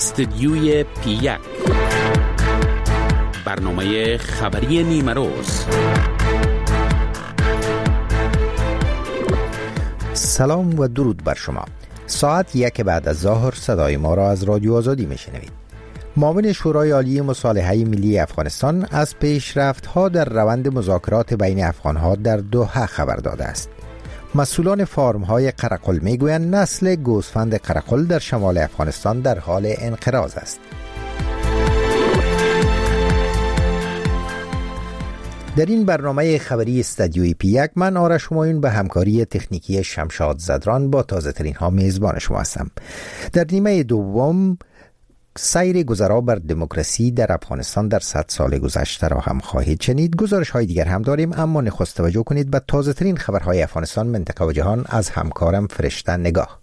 استدیوی پی1 برنامه خبری نیمه روز. سلام و درود بر شما. ساعت 1 بعد از ظهر صدای ما را از رادیو آزادی میشنوید. معاون شورای عالی مصالحه ملی افغانستان از پیشرفت‌ها در روند مذاکرات بین افغان‌ها در دوحه خبر داده است. مسئولان فارم‌های قرقل میگویند نسل گوسفند قرقل در شمال افغانستان در حال انقراض است. در این برنامه خبری استدیوی پی1 من آرش همایون به همکاری تکنیکی شمشاد زدران با تازه ترین ها میزبان شما هستم. در نیمه دوم سیر گذرا بر دموکراسی در افغانستان در 100 سال گذشته را هم خواهید شنید. گزارش های دیگر هم داریم، اما نخست توجه کنید به تازه ترین خبرهای افغانستان، منطقه و جهان از همکارم فرشته نگاه.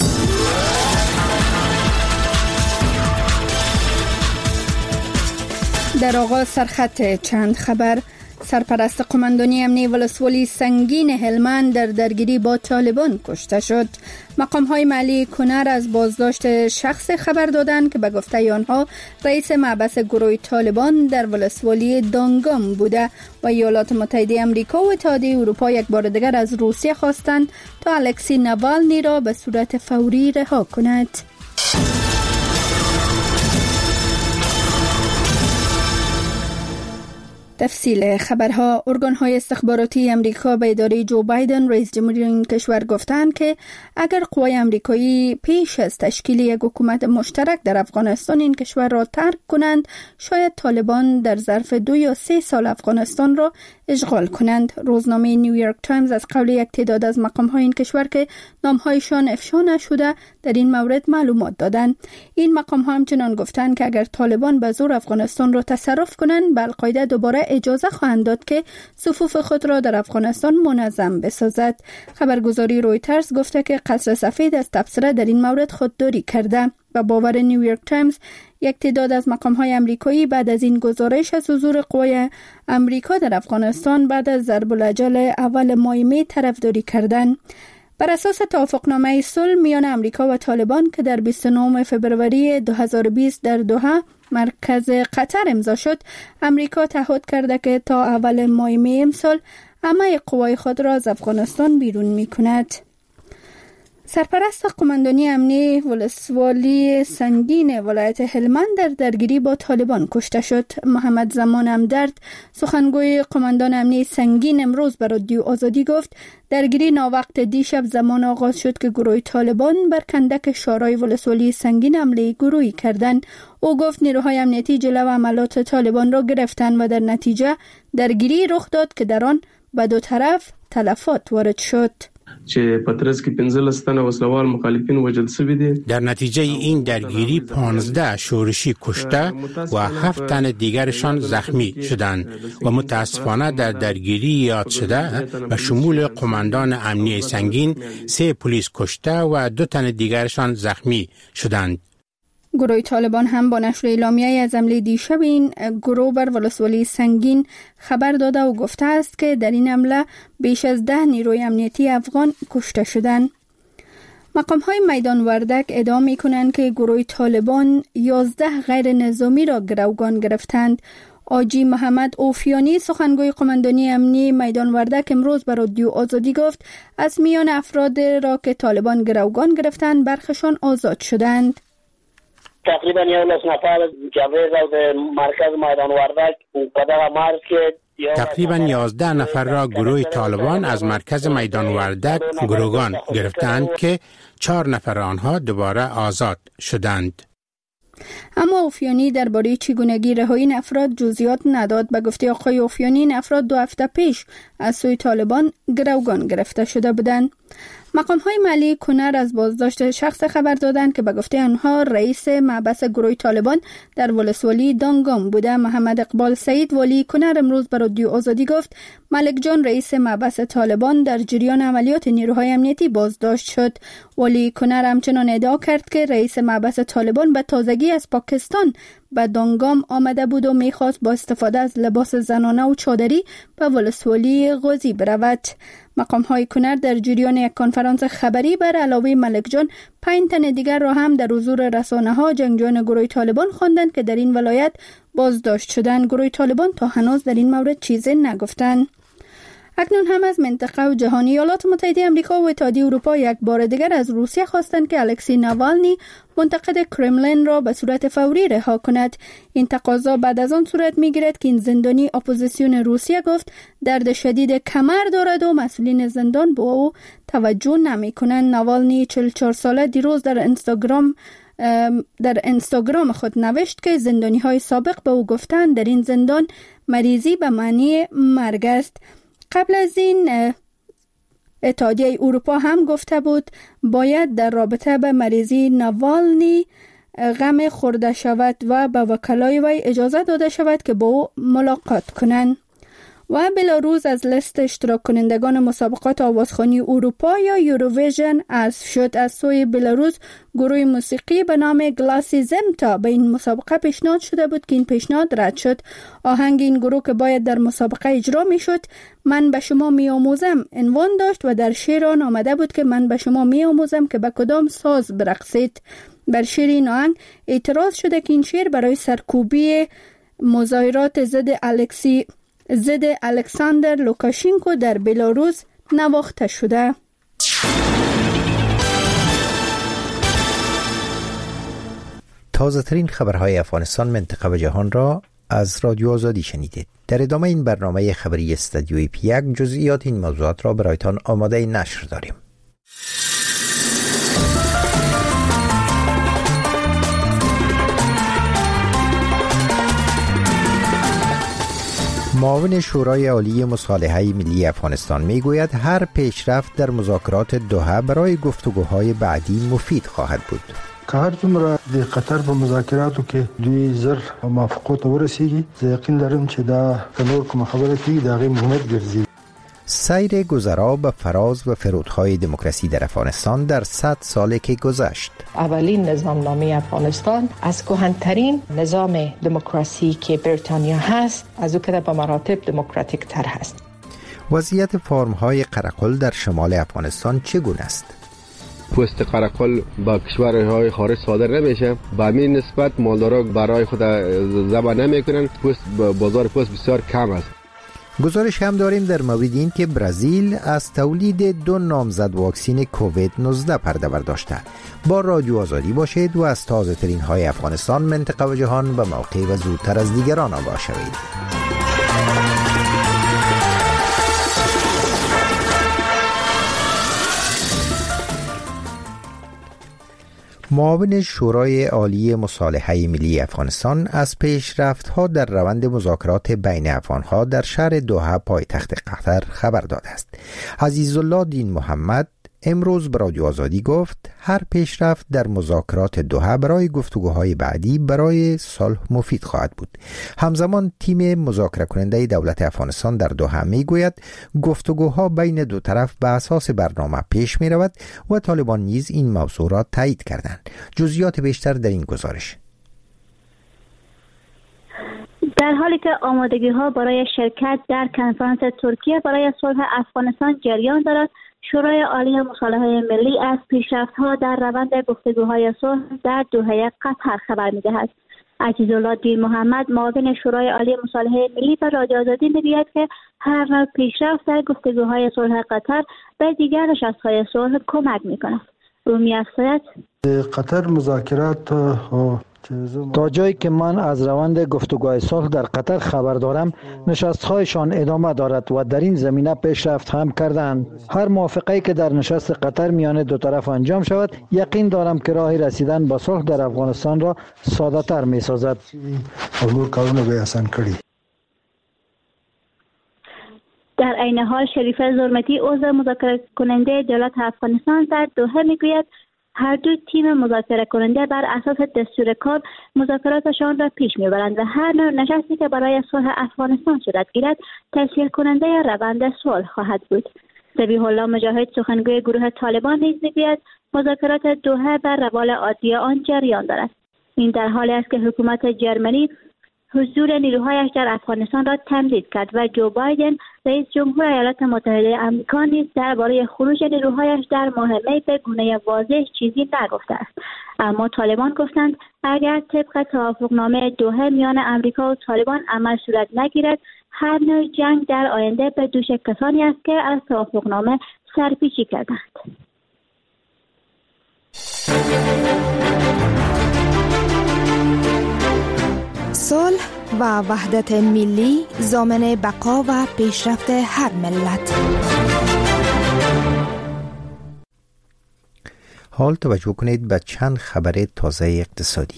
در آغاز سرخط چند خبر. سرپرست قماندانی امنیتی ولسوالی سنگین هلمند در درگیری با طالبان کشته شد. مقام‌های محلی کنر از بازداشت شخص خبر دادند که به گفته آنها رئیس مبعث گروه طالبان در ولسوالی دانگام بوده و ایالات متحده آمریکا و اتحادیه اروپا یک بار دیگر از روسیه خواستند تا الکسی ناوالنی را به صورت فوری رها کند. تفصیل خبرها. ارگان‌های استخباراتی امریکا به اداره جو بایدن رئیس جمهوری این کشور گفتند که اگر قوای امریکایی پیش از تشکیل یک حکومت مشترک در افغانستان این کشور را ترک کنند، شاید طالبان در ظرف 2 یا 3 سال افغانستان را اشغال کنند. روزنامه نیویورک تایمز از قول یک تعداد از مقام‌های این کشور که نام‌هایشان افشا نشده در این مورد معلومات دادند. این مقام‌ها همچنان گفتند که اگر طالبان به زور افغانستان را تصرف کنند، به القاعده دوباره اجازه خواهند داد که صفوف خود را در افغانستان منظم بسازد. خبرگزاری رویترز گفته که قصر سفید از تبصره در این مورد خودداری کرده. و باور نیویورک تایمز یک تعداد از مقام‌های آمریکایی بعد از این گزارش از حضور قوای آمریکا در افغانستان بعد از ضرب الاجل اول ماه می طرفداری کردند. بر اساس توافقنامه صلح میان امریکا و طالبان که در 29 فبروری 2020 در دوحه مرکز قطر امضا شد، امریکا تعهد کرده که تا اول ماه می امسال همه قوای خود را از افغانستان بیرون می‌کند. سرپرست قماندانی امنیتی ولسوالی سنگین ولایت هلمند در درگیری با طالبان کشته شد. محمد زمان امدرد، سخنگوی قماندان امنیتی سنگین، امروز به رادیو آزادی گفت درگیری ناوقت دیشب زمان آغاز شد که گروه طالبان بر کندک شورای ولسوالی سنگین حمله گروهی کردند. او گفت نیروهای امنیتی جلو عملات طالبان را گرفتند و در نتیجه درگیری رخ داد که در آن به دو طرف تلفات وارد شد. در نتیجه این درگیری 15 شورشی کشته و 7 تن دیگرشان زخمی شدند و متاسفانه در درگیری یاد شده به شمول قماندان امنیتی سنگین 3 پلیس کشته و 2 تن دیگرشان زخمی شدند. گروه طالبان هم با نشر اعلامیه‌ای از حمله دیشب این گروه بر ولسوالی سنگین خبر داده و گفته است که در این حمله بیش از 10 نیروی امنیتی افغان کشته شدند. مقام‌های میدان وردک ادعا می‌کنند که گروه طالبان 11 غیر نظامی را گروگان گرفتند. آجی محمد اوفیانی، سخنگوی قماندانی امنی میدان وردک، امروز به رادیو آزادی گفت از میان افراد را که طالبان گروگان گرفتند برخشان آزاد شدند. تقریبا 11 نفر جبهه را مرکز میدان وردک بدل مرز که تقریبا 11 نفر را گروه طالبان از مرکز میدان وردک گروگان گرفتند که 4 نفر آنها دوباره آزاد شدند. اما اوفیانی درباره چگونگی رهایی این افراد جزئیات نداد. به گفته آقای اوفیانی این افراد 2 هفته پیش از سوی طالبان گروگان گرفته شده بودند. مقام‌های محلی کنر از بازداشت شخص خبر دادند که به گفته آنها رئیس مبعث گروه طالبان در ولسوالی دانگام بوده. محمد اقبال سعید، والی کنر، امروز به رادیو آزادی گفت ملک جان، رئیس مبعث طالبان، در جریان عملیات نیروهای امنیتی بازداشت شد. والی کنر همچنان ادعا کرد که رئیس مبعث طالبان به تازگی از پاکستان به دانگام آمده بود و میخواست با استفاده از لباس زنانه و چادری به ولسوالی غازی برود. مقام‌های کنر در جریان یک کنفرانس خبری بر علاوه ملک جان 5 تن دیگر را هم در حضور رسانه‌ها جنگجویان گروه طالبان خواندند که در این ولایت بازداشت شدند. گروه طالبان تا هنوز در این مورد چیزی نگفتند. اکنون هم از منطقه و جهانی ایالات متحده آمریکا و اتحادیه اروپا یک بار دیگر از روسیه خواستند که الکسی ناوالنی منتقد کرملین را به صورت فوری رها کند. این تقاضا بعد از آن صورت می‌گیرد که این زندانی اپوزیسیون روسیه گفت درد شدید کمر دارد و مسئولین زندان به او توجه نمی‌کنند. ناوالنی 44 ساله دیروز در اینستاگرام خود نوشت که زندانی‌های سابق به او گفتند در این زندان مریضی به معنی مرگ است. قبل از این اتحادیه اروپا هم گفته بود باید در رابطه به مریضی ناوالنی غم خورده شود و به وکلای وی اجازه داده شود که با او ملاقات کنند. و بلاروس از لیست اشتراک کنندگان مسابقات آوازخوانی اروپا یا یوروویژن حذف شد. از سوی بلاروس گروه موسیقی به نام گلاسی زمتا به این مسابقه پیشنهاد شده بود که این پیشنهاد رد شد. آهنگ این گروه که باید در مسابقه اجرا می شد من به شما می آموزم عنوان داشت و در شعر آن آمده بود که من به شما می آموزم که به کدام ساز برقصید. بر شعر این آهنگ اعتراض شده که این شعر برای سرکوبی مظاهرات ضد الکساندر لوکاشنکو در بلاروس نواخته شده. تازه ترین خبرهای افغانستان، منطقه و جهان را از رادیو آزادی شنیدید. در ادامه این برنامه خبری استودیوی پیک جزئیات این موضوعات را برایتان آماده نشر داریم. معاون شورای عالی مصالحه ملی افغانستان میگوید هر پیشرفت در مذاکرات دوحه برای گفتگوهای بعدی مفید خواهد بود. که هر څومره د قطر په مذاکراتو کې دوی زر موافقو ته ورسیږي زه یقین لرم چې دا نور کوم خبره کیږي دا غي مهمت ګرځي. سیر گذرا به فراز و فرودهای دموکراسی در افغانستان در 100 سالی که گذشت. اولین نظامنامه افغانستان از کهن‌ترین نظام دموکراسی که بریتانیا هست از او که به مراتب دموکراتیک تر هست. وضعیت فارم‌های قرقل در شمال افغانستان چگونه است؟ پوست قرقل با کشورهای خارج صادر نمیشه، به همین نسبت مالدارا برای خود ذبح نمیکنن. بازار پوست بسیار کم است. گزارش هم داریم در مورد این که برزیل از تولید 2 نامزد واکسین کووید 19 پرده برداشته. با رادیو آزادی باشید و از تازه ترین های افغانستان، منطقه و جهان به موقع و زودتر از دیگران آگاه شوید. معاون شورای عالی مصالحه ملی افغانستان از پیشرفت‌ها در روند مذاکرات بین افغان‌ها در شهر دوحه پایتخت قطر خبر داده است. عزیزالله دین محمد امروز به رادیو آزادی گفت هر پیشرفت در مذاکرات دوحه برای گفتگوهای بعدی برای صلح مفید خواهد بود. همزمان تیم مذاکره کننده دولت افغانستان در دوحه میگوید گفتگوها بین دو طرف به اساس برنامه پیش می رود و طالبان نیز این موضوع را تایید کردند. جزئیات بیشتر در این گزارش. در حالی که آمادگی ها برای شرکت در کنفرانس ترکیه برای صلح افغانستان جریان دارد، شورای عالی مصالحه ملی از پیشرفت‌ها در روند گفتگوهای صلح در دوحه قطر خبر می‌دهد. عزیزالله دین محمد معاون شورای عالی مصالحه ملی به رادیو آزادی می‌گوید که هر نوع پیشرفت در گفتگوهای صلح قطر به دیگر نشست‌های صلح کمک می‌کند. او می‌افزاید قطر مذاکرات تا جایی که من از روند گفتگوهای صلح در قطر خبر دارم، نشست‌هایشان ادامه دارد و در این زمینه پیشرفت هم کردند. هر موافقه‌ای که در نشست قطر میان دو طرف انجام شود، یقین دارم که راه رسیدن به صلح در افغانستان را ساده‌تر می‌سازد. در عین حال شریفه زرمتی عضو مذاکره کننده دولت افغانستان در دوحه میگوید هر دو تیم مذاکره کننده بر اساس دستور کار مذاکراتشان را پیش میبرند و هر نوع نشستی که برای صلح افغانستان صورت گیرد تسهیل کننده روند صلح خواهد بود. ذبیح الله مجاهد سخنگوی گروه طالبان نیز میگوید مذاکرات دوحه بر روال عادی آن جریان دارد. این در حالی است که حکومت جرمنی حضور نیروهایش در افغانستان را تمدید کرد و جو بایدن رئیس جمهور ایالات متحده آمریکا نیز درباره خروج نیروهایش در ماه می به گونه واضح چیزی نگفته است. اما طالبان گفتند اگر طبق توافقنامه دوحه میان آمریکا و طالبان عمل صورت نگیرد، هر نوع جنگ در آینده به دوش کسانی است که از توافقنامه سرپیچی کردند. صلح و وحدت ملی ضامن بقا و پیشرفت هر ملت. حال توجه کنید به چند خبر تازه اقتصادی.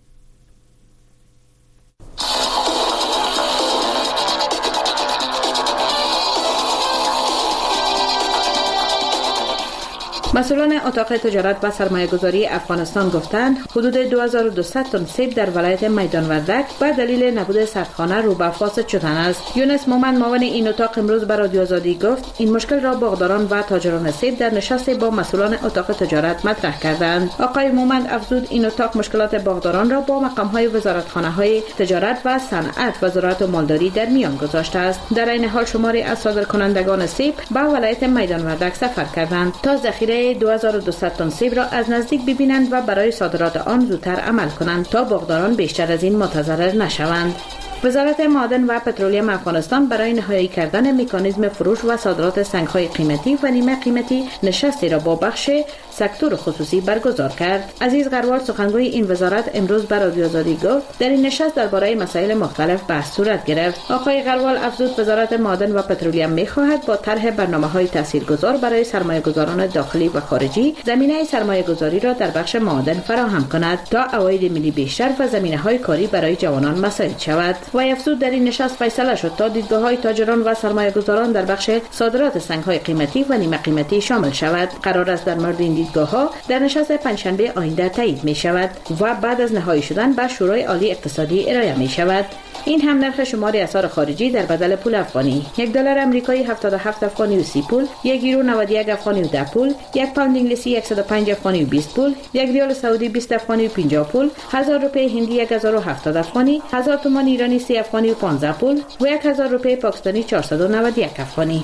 مسئولان اتاق تجارت و سرمایه‌گذاری افغانستان گفتند حدود 2200 تن سیب در ولایت میدان وردک به دلیل نبود سردخانه رو به فاسد شدن است. یونس مومند معاون این اتاق امروز به رادیو آزادی گفت این مشکل را باغداران و تاجران سیب در نشست با مسئولان اتاق تجارت مطرح کردند. آقای مومند افزود این اتاق مشکلات باغداران را با مقام‌های وزارتخانه‌های تجارت و صنعت و زراعت و مالداری در میان گذاشته است. در این حال شماری از صادرکنندگان سیب به ولایت میدان وردک سفر کردند تا ذخیره 2200 تن سیب را از نزدیک ببینند و برای صادرات آن زودتر عمل کنند تا باغداران بیشتر از این متضرر نشوند. وزارت معادن و پترولیم افغانستان برای نهایی کردن مکانیزم فروش و صادرات سنگ‌های قیمتی و نیمه قیمتی نشستی را با بخش سکتور خصوصی برگزار کرد. عزیز غروال سخنگوی این وزارت امروز بر رادیو آزادی گفت در این نشست درباره مسائل مختلف بحث صورت گرفت. آقای غروال افزود وزارت معادن و پترولیم می‌خواهد با طرح برنامه‌های تاثیرگذار برای سرمایه‌گذاران داخلی و خارجی زمینه سرمایه‌گذاری را در بخش معادن فراهم کند تا عواید ملی بیشتر و زمینه‌های کاری برای جوانان مساعد شود. و افزود در این نشست فیصله شد تا دیدگاه‌های تاجران و سرمایه‌گذاران در بخش صادرات سنگ‌های قیمتی و نیمه قیمتی شامل شود. قرار است در مورد این دیدگاه‌ها در نشست پنجشنبه آینده تایید می‌شود و بعد از نهایی شدن به شورای عالی اقتصادی ارائه می‌شود. این هم نرخ شمار اسعار خارجی در بدل پول افغانی: یک دلار آمریکایی 77 افغانی و 30 پول، یک یورو 91 افغانی و 10 پول، یک پوند انگلیسی 105 افغانی و 20 پول، یک ریال سعودی 20 افغانی و 50 پول، 1000 روپیه هندی 1070 افغانی، 1000 تومان ایرانی 30 افغانی و 15 پول و 1000 روپیه پاکستانی 491 افغانی.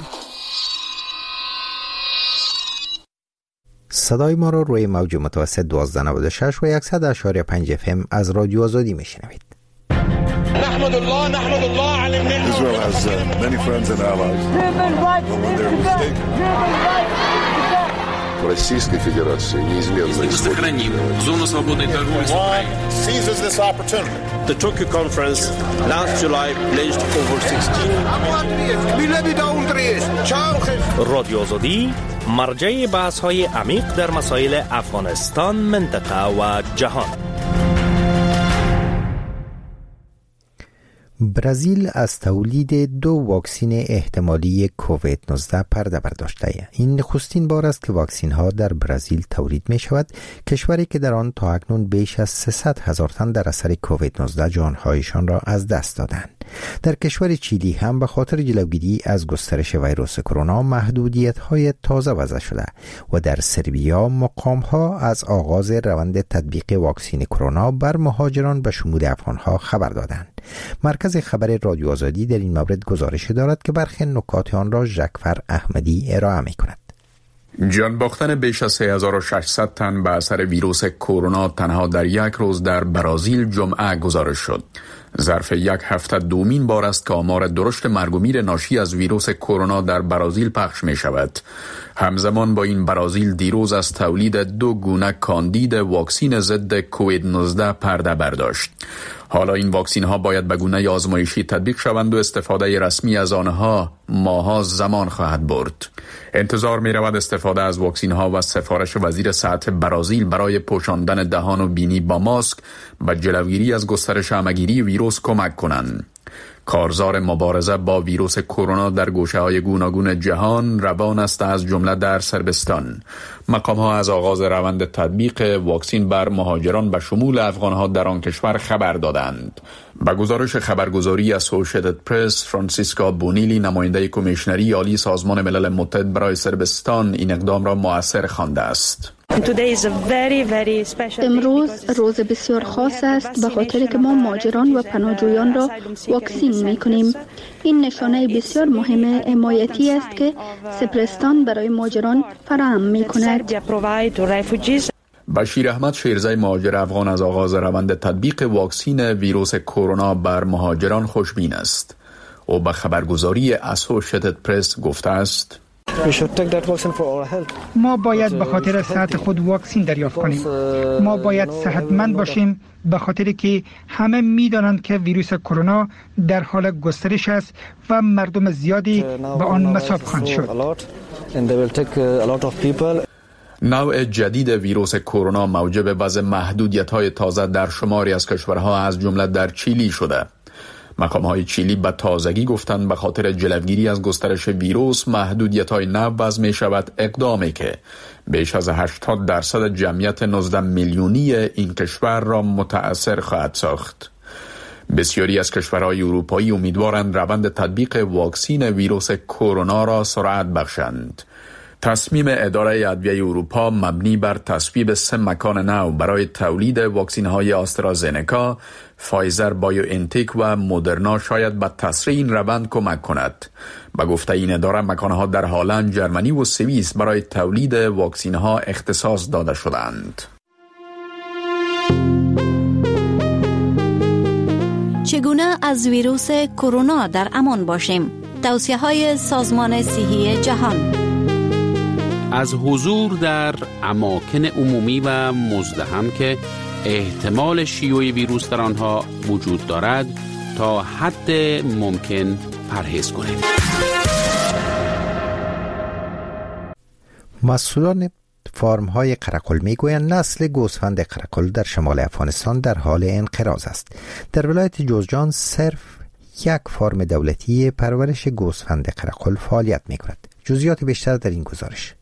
صدای ما را روی موج متوسط 1296 و 100.5 FM از رادیو آزادی میشنوید. نحمد الله على النعمة. Israel has many friends and allies. When they're mistaken. Российской Федерации неизменно сохраним зону свободной торговли с Украиной. Seizes this opportunity. The Tokyo conference last July pledged over 16. رادیو آزادی مرجع بحث‌های عمیق در مسائل افغانستان، منطقه و جهان. برزیل از تولید 2 واکسین احتمالی کووید 19 پرده برداشته. این نخستین بار است که واکسین ها در برزیل تولید می شود، کشوری که در آن تا اکنون بیش از 300,000 تن در اثر کووید 19 جانهایشان را از دست دادند. در کشور چیلی هم به خاطر جلوگیری از گسترش ویروس کرونا محدودیت های تازه وضع شده و در سربیا مقام ها از آغاز روند تطبیق واکسین کرونا بر مهاجران به شمول افغان ها خبر دادند. مرکز خبر رادیو آزادی در این مورد گزارش دارد که برخی نکات آن را ژکفر احمدی ارائه می کند. جان باختن بیش از 3600 تن به اثر ویروس کرونا تنها در یک روز در برزیل جمعه گزارش شد. ظرف یک هفته دومین بار است که آمار درشت مرگ و میر ناشی از ویروس کرونا در برزیل پخش می شود. همزمان با این برزیل دیروز از تولید 2 گونه کاندید واکسین ضد کووید 19 پرده برداشت. حالا این واکسین ها باید به گونه آزمایشی تطبیق شوند و استفاده رسمی از آنها ماها زمان خواهد برد. انتظار می رود استفاده از واکسین ها و سفارش وزیر صحت برزیل برای پوشاندن دهان و بینی با ماسک به جلوگیری از گسترش همه‌گیری ویروس کمک کنند. کارزار مبارزه با ویروس کرونا در گوشه‌های گوناگون جهان روان است، از جمله در صربستان. مقام‌ها از آغاز روند تطبیق واکسین بر مهاجران به شمول افغان‌ها در آن کشور خبر دادند. به گزارش خبرگزاری اسوسییتد پرس، فرانسیسکا بونیلی، نماینده کمیشنری عالی سازمان ملل متحد برای صربستان، این اقدام را مؤثر خوانده است. امروز روز بسیار خاص است به خاطر که ما مهاجران و پناهجویان را واکسین می‌کنیم. این نشانه بسیار مهم حمایتی است که سپرستان برای مهاجران فراهم می‌کند. بشیر احمد شیرزای مهاجر افغان از آغاز روند تطبیق واکسین ویروس کرونا بر مهاجران خوشبین است. او به خبرگزاری اسوشیتد پرس گفته است: ما باید به خاطر صحت خود واکسین دریافت کنیم. ما باید صحتمند باشیم به خاطر که همه می‌دانند که ویروس کرونا در حال گسترش است و مردم زیادی به آن مصاب خواهند شد. نوع جدید ویروس کرونا موجب وضع محدودیت‌های تازه در شماری از کشورها از جمله در چیلی شده. مقام‌های چیلی به تازگی گفتند به خاطر جلوگیری از گسترش ویروس محدودیت‌های نو وضع می‌شود، اقدامی که بیش از 80% جمعیت 19 میلیونی این کشور را متأثر خواهد ساخت. بسیاری از کشورهای اروپایی امیدوارند روند تطبیق واکسین ویروس کرونا را سرعت بخشند. تصمیم اداره ادویه اروپا مبنی بر تصویب 3 مکان نو برای تولید واکسین‌های آسترازنکا، فایزر بایوانتک و مدرنا شاید به تسریع این روند کمک کند. به گفته این اداره مکانها در هلند، جرمنی و سوئیس برای تولید واکسین‌ها اختصاص داده شدند. چگونه از ویروس کرونا در امان باشیم؟ توصیه‌های سازمان صحی جهان. از حضور در اماکن عمومی و مزدحم که احتمال شیوع ویروس در آنها وجود دارد تا حد ممکن پرهیز کنید. مسئولان فارم‌های قرقل میگویند نسل گوسفند قرقل در شمال افغانستان در حال انقراض است. در ولایت جوزجان صرف یک فارم دولتی پرورش گوسفند قرقل فعالیت می‌کند. جزئیات بیشتر در این گزارش.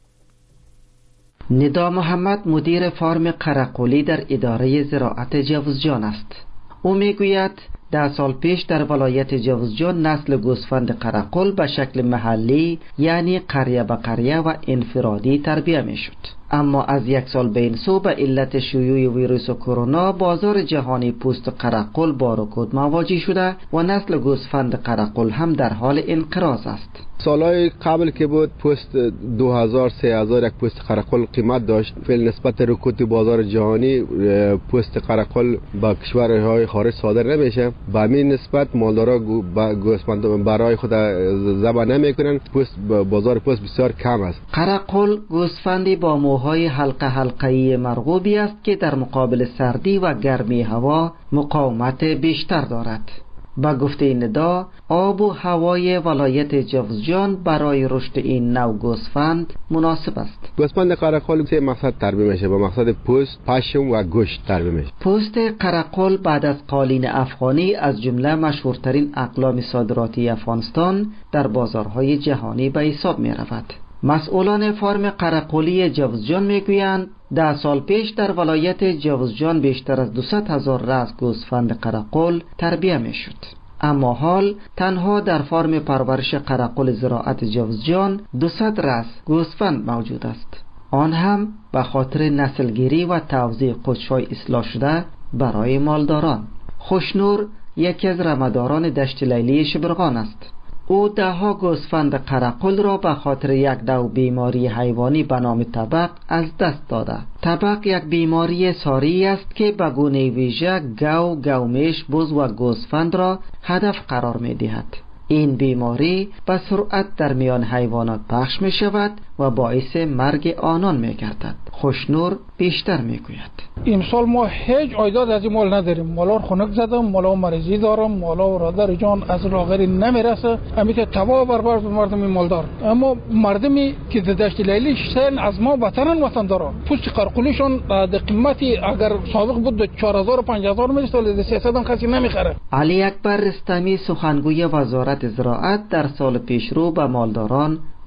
ندا محمد مدیر فارم قرقلی در اداره زراعت جوزجان است. او میگوید 10 سال پیش در ولایت جوزجان نسل گوسفند قرقل به شکل محلی یعنی قریه به قریه و انفرادی تربیه می شد. اما از 1 سال به این سو به علت شیوع ویروس کرونا بازار جهانی پوست قرقل با رکود مواجه شده و نسل گوسفند قرقل هم در حال انقراض است. سالهای قبل که بود پوست 2000-3000 یک پوست قرقل قیمت داشت. فعلا نسبت رکود بازار جهانی پوست قرقل با کشورهای خارج صادر نمیشه. به همین نسبت مالدارا گوسفند برای خود ذبح نمیکنن. بازار پوست بسیار کم است. قرقل گوسفندی با موهای حلقه‌ای مرغوبی است که در مقابل سردی و گرمی هوا مقاومت بیشتر دارد. با گفته ندا آب و هوای ولایت جوزجان برای رشد این نوع گوسفند مناسب است. گوسفند قرقل 3 مقصد تربیه میشه. با مقصد پوست، پشم و گوشت تربیه میشه. پوست قرقل بعد از قالین افغانی از جمله مشهورترین اقلام صادراتی افغانستان در بازارهای جهانی به حساب می رود. مسئولان فارم قرقلی جوزجان میگویند 10 سال پیش در ولایت جوزجان بیشتر از 200,000 رأس گوسفند قرقل تربیه میشد. اما حال تنها در فارم پرورش قرقل زراعت جوزجان 200 رأس گوسفند موجود است. آن هم به خاطر نسلگیری و توزیع قوچهای اصلاح شده برای مالداران. خوشنور یکی از رمه‌داران دشت لیلی شبرغان است. او 10 گوسفند قرقل را به خاطر یک نوع بیماری حیوانی به نام تبق از دست داده. تبق یک بیماری ساری است که به گونه ویژه گومیش، بز و گوسفند را هدف قرار می دهد. این بیماری به سرعت در میان حیوانات پخش می شود و باعث مرگ آنان می گردد. خوشنور بیشتر می گوید. امسال ما هیچ عایدات از این مال نداریم. مالا خنک زدم، مالا مریضی دارم، مالا برادر جان از لاغری نمیرسه. امیت تباه برباد مردم مالدار. اما مردمی که دشت لیلی شتن از ما بهترن وطندارا. پوست قرقلیشون به قیمتی اگر سابق بود 4000 و 5000 میرسه، ولی 300 هم کسی نمیخره. علی اکبر رستمی سخنگوی وزارت زراعت در سال پیشرو به مالداران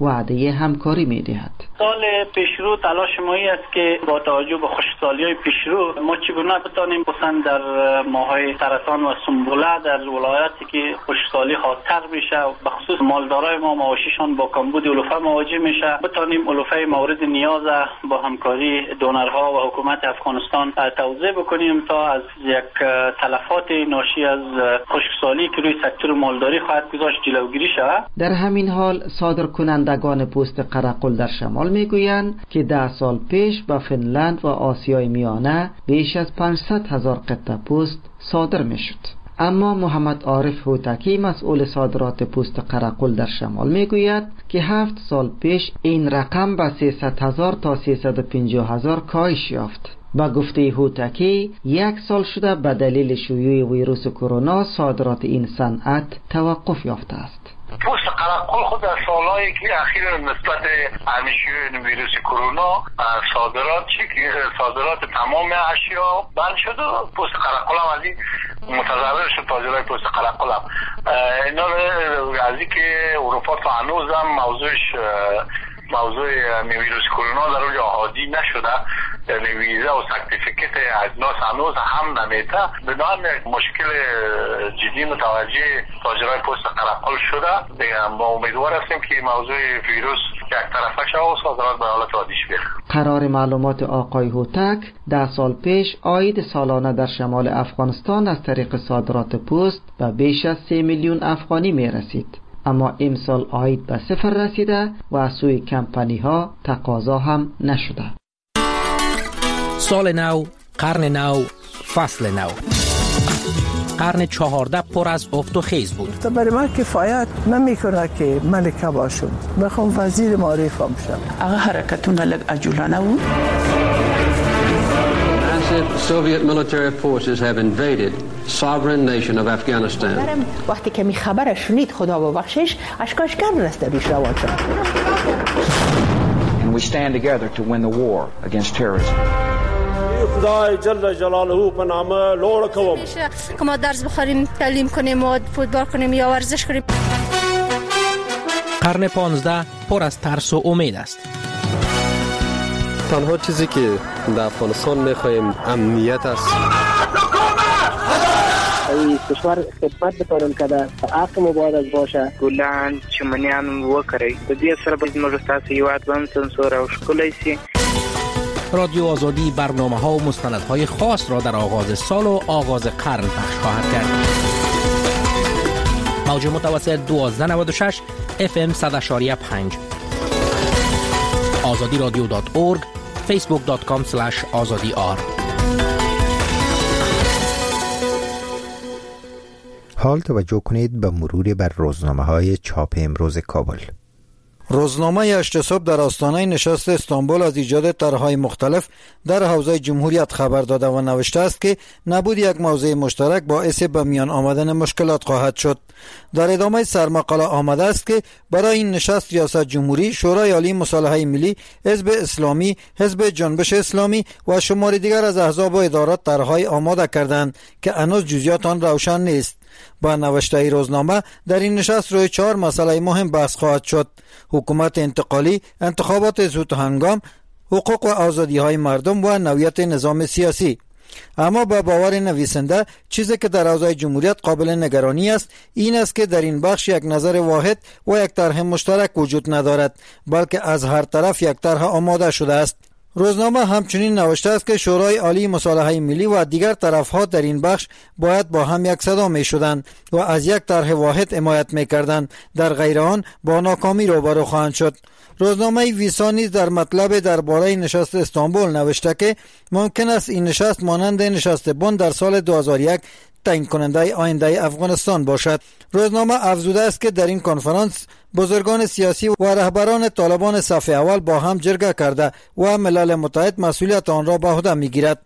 وعده همکاری می‌دهد. سال پیشرو تلاش ما است که با توجه به خشکسالی‌های پیشرو ما چگونه بتانیم مثلا در ماهای سرطان و سنبله در ولایاتی که خشکسالی خاطر میشه به خصوص مالدارای ما مواشیشان با کمبود علوفه مواجه میشه بتانیم علوفه مورد نیاز با همکاری دونرها و حکومت افغانستان توزیع بکنیم تا از یک تلفات ناشی از خشکسالی که روی سکتور مالداری خواهد گذاشت جلوگیری شود. در همین حال صادرکنندگان پوست قرقل در شمال میگویند که 10 سال پیش به فنلند و آسیای میانه بیش از 500,000 قطعه پوست صادر میشد. اما محمد عارف هوتکی مسئول صادرات پوست قرقل در شمال میگوید که 7 سال پیش این رقم به 300,000 تا 350,000 کاهش یافت. با گفته هوتکی 1 سال شده به دلیل شیوع ویروس کرونا صادرات این صنعت توقف یافته است. پوست قرقل خود در سالهای که اخیر نسبت شیوع ویروس کرونا صادرات تمام اشیا بند شد و پوست قرقل هم از این متضرر شد. تاجرای پوست قرقل هم اینا از این که اروپا تا هنوز هم موضوع ویروس کرونا در روی احادی نشده، یعنی ویزا و سرتیفیکت اجناس هنوز هم نمیده. بدان مشکل جدی متوجه تاجرای پوست قرقل شده. ما امیدوار هستیم که موضوع ویروس یک طرفه شود و صادرات به حالت عادیش بیاد. قرار معلومات آقای هوتک 10 سال پیش عاید سالانه در شمال افغانستان از طریق صادرات پوست به بیش از 3 میلیون افغانی می رسید. اما امسال عاید به 0 رسیده و از سوی کمپانی ها تقاضا هم نشده. سال نو، قرن نو، فصل نو. قرن 14 پر از افت و خیز بود. برای من کفایت نمیکنه که ملکه باشم. میخوام وزیر معارف بشم. آقا حرکتون لگ عجولانه بود. Massive Soviet military forces have invaded sovereign nation of Afghanistan. وقتی که می خبر شنید خدا ببخشش اشکاش کم رسته بیش روان شد. And we stand together to win the war against terrorism. خدای جل جلاله په نامه لوړ کوم که ما درس بخوریم تعلیم کنیم و فوتبال کنیم یا ورزش کنیم. قرن 15 پر از ترس و امید است. تنها چیزی که در افغانستان می‌خوایم امنیت است. این کشور خدمت بکنم که در حق مبارز باشه. ګلان چمنیان وکړي د دې سره به موږ تاسو یوات بم سنسور او ښکلی سي. رادیو آزادی برنامه‌ها و مستندهای خاص را در آغاز سال و آغاز قرن پخش خواهد کرد. موج متوسط 1296 FM 100.5 azadiradio.org facebook.com/azadiar. حال توجه کنید به مرور بر روزنامه‌های چاپ امروز کابل. روزنامه 8 صبح در آستانه نشست استانبول از ایجاد طرح‌های مختلف در حوزه جمهوریت خبر داده و نوشته است که نبود یک موضوع مشترک باعث به میان آمدن مشکلات خواهد شد. در ادامه سرمقاله آمده است که برای این نشست ریاست جمهوری، شورای عالی مصالحه ملی، حزب اسلامی، حزب جنبش اسلامی و شماری دیگر از احزاب و ادارات طرح‌های آماده کردند که هنوز جزئیات آن روشن نیست. با نوشته روزنامه در این نشست روی 4 مسئله مهم بحث خواهد شد: حکومت انتقالی، انتخابات زود هنگام، حقوق و آزادی‌های مردم و نوعیت نظام سیاسی. اما با باور نویسنده چیزی که در حوزه جمهوریت قابل نگرانی است این است که در این بخش یک نظر واحد و یک طرح مشترک وجود ندارد، بلکه از هر طرف یک طرح آماده شده است. روزنامه همچنین نوشته است که شورای عالی مصالحه ملی و دیگر طرفها در این بخش باید با هم یک صدا می شدند و از یک طرح واحد حمایت می کردند، در غیر آن با ناکامی روبرو خواهند شد. روزنامه ویسا نیز در مطلب درباره نشست استانبول نوشته که ممکن است این نشست مانند نشست بن در سال 2001 تعیین کننده آینده افغانستان باشد. روزنامه افزوده است که در این کنفرانس بزرگان سیاسی و رهبران طالبان صف اول با هم جرگه کرده و ملل متحد مسئولیت آن را به عهده میگیرد.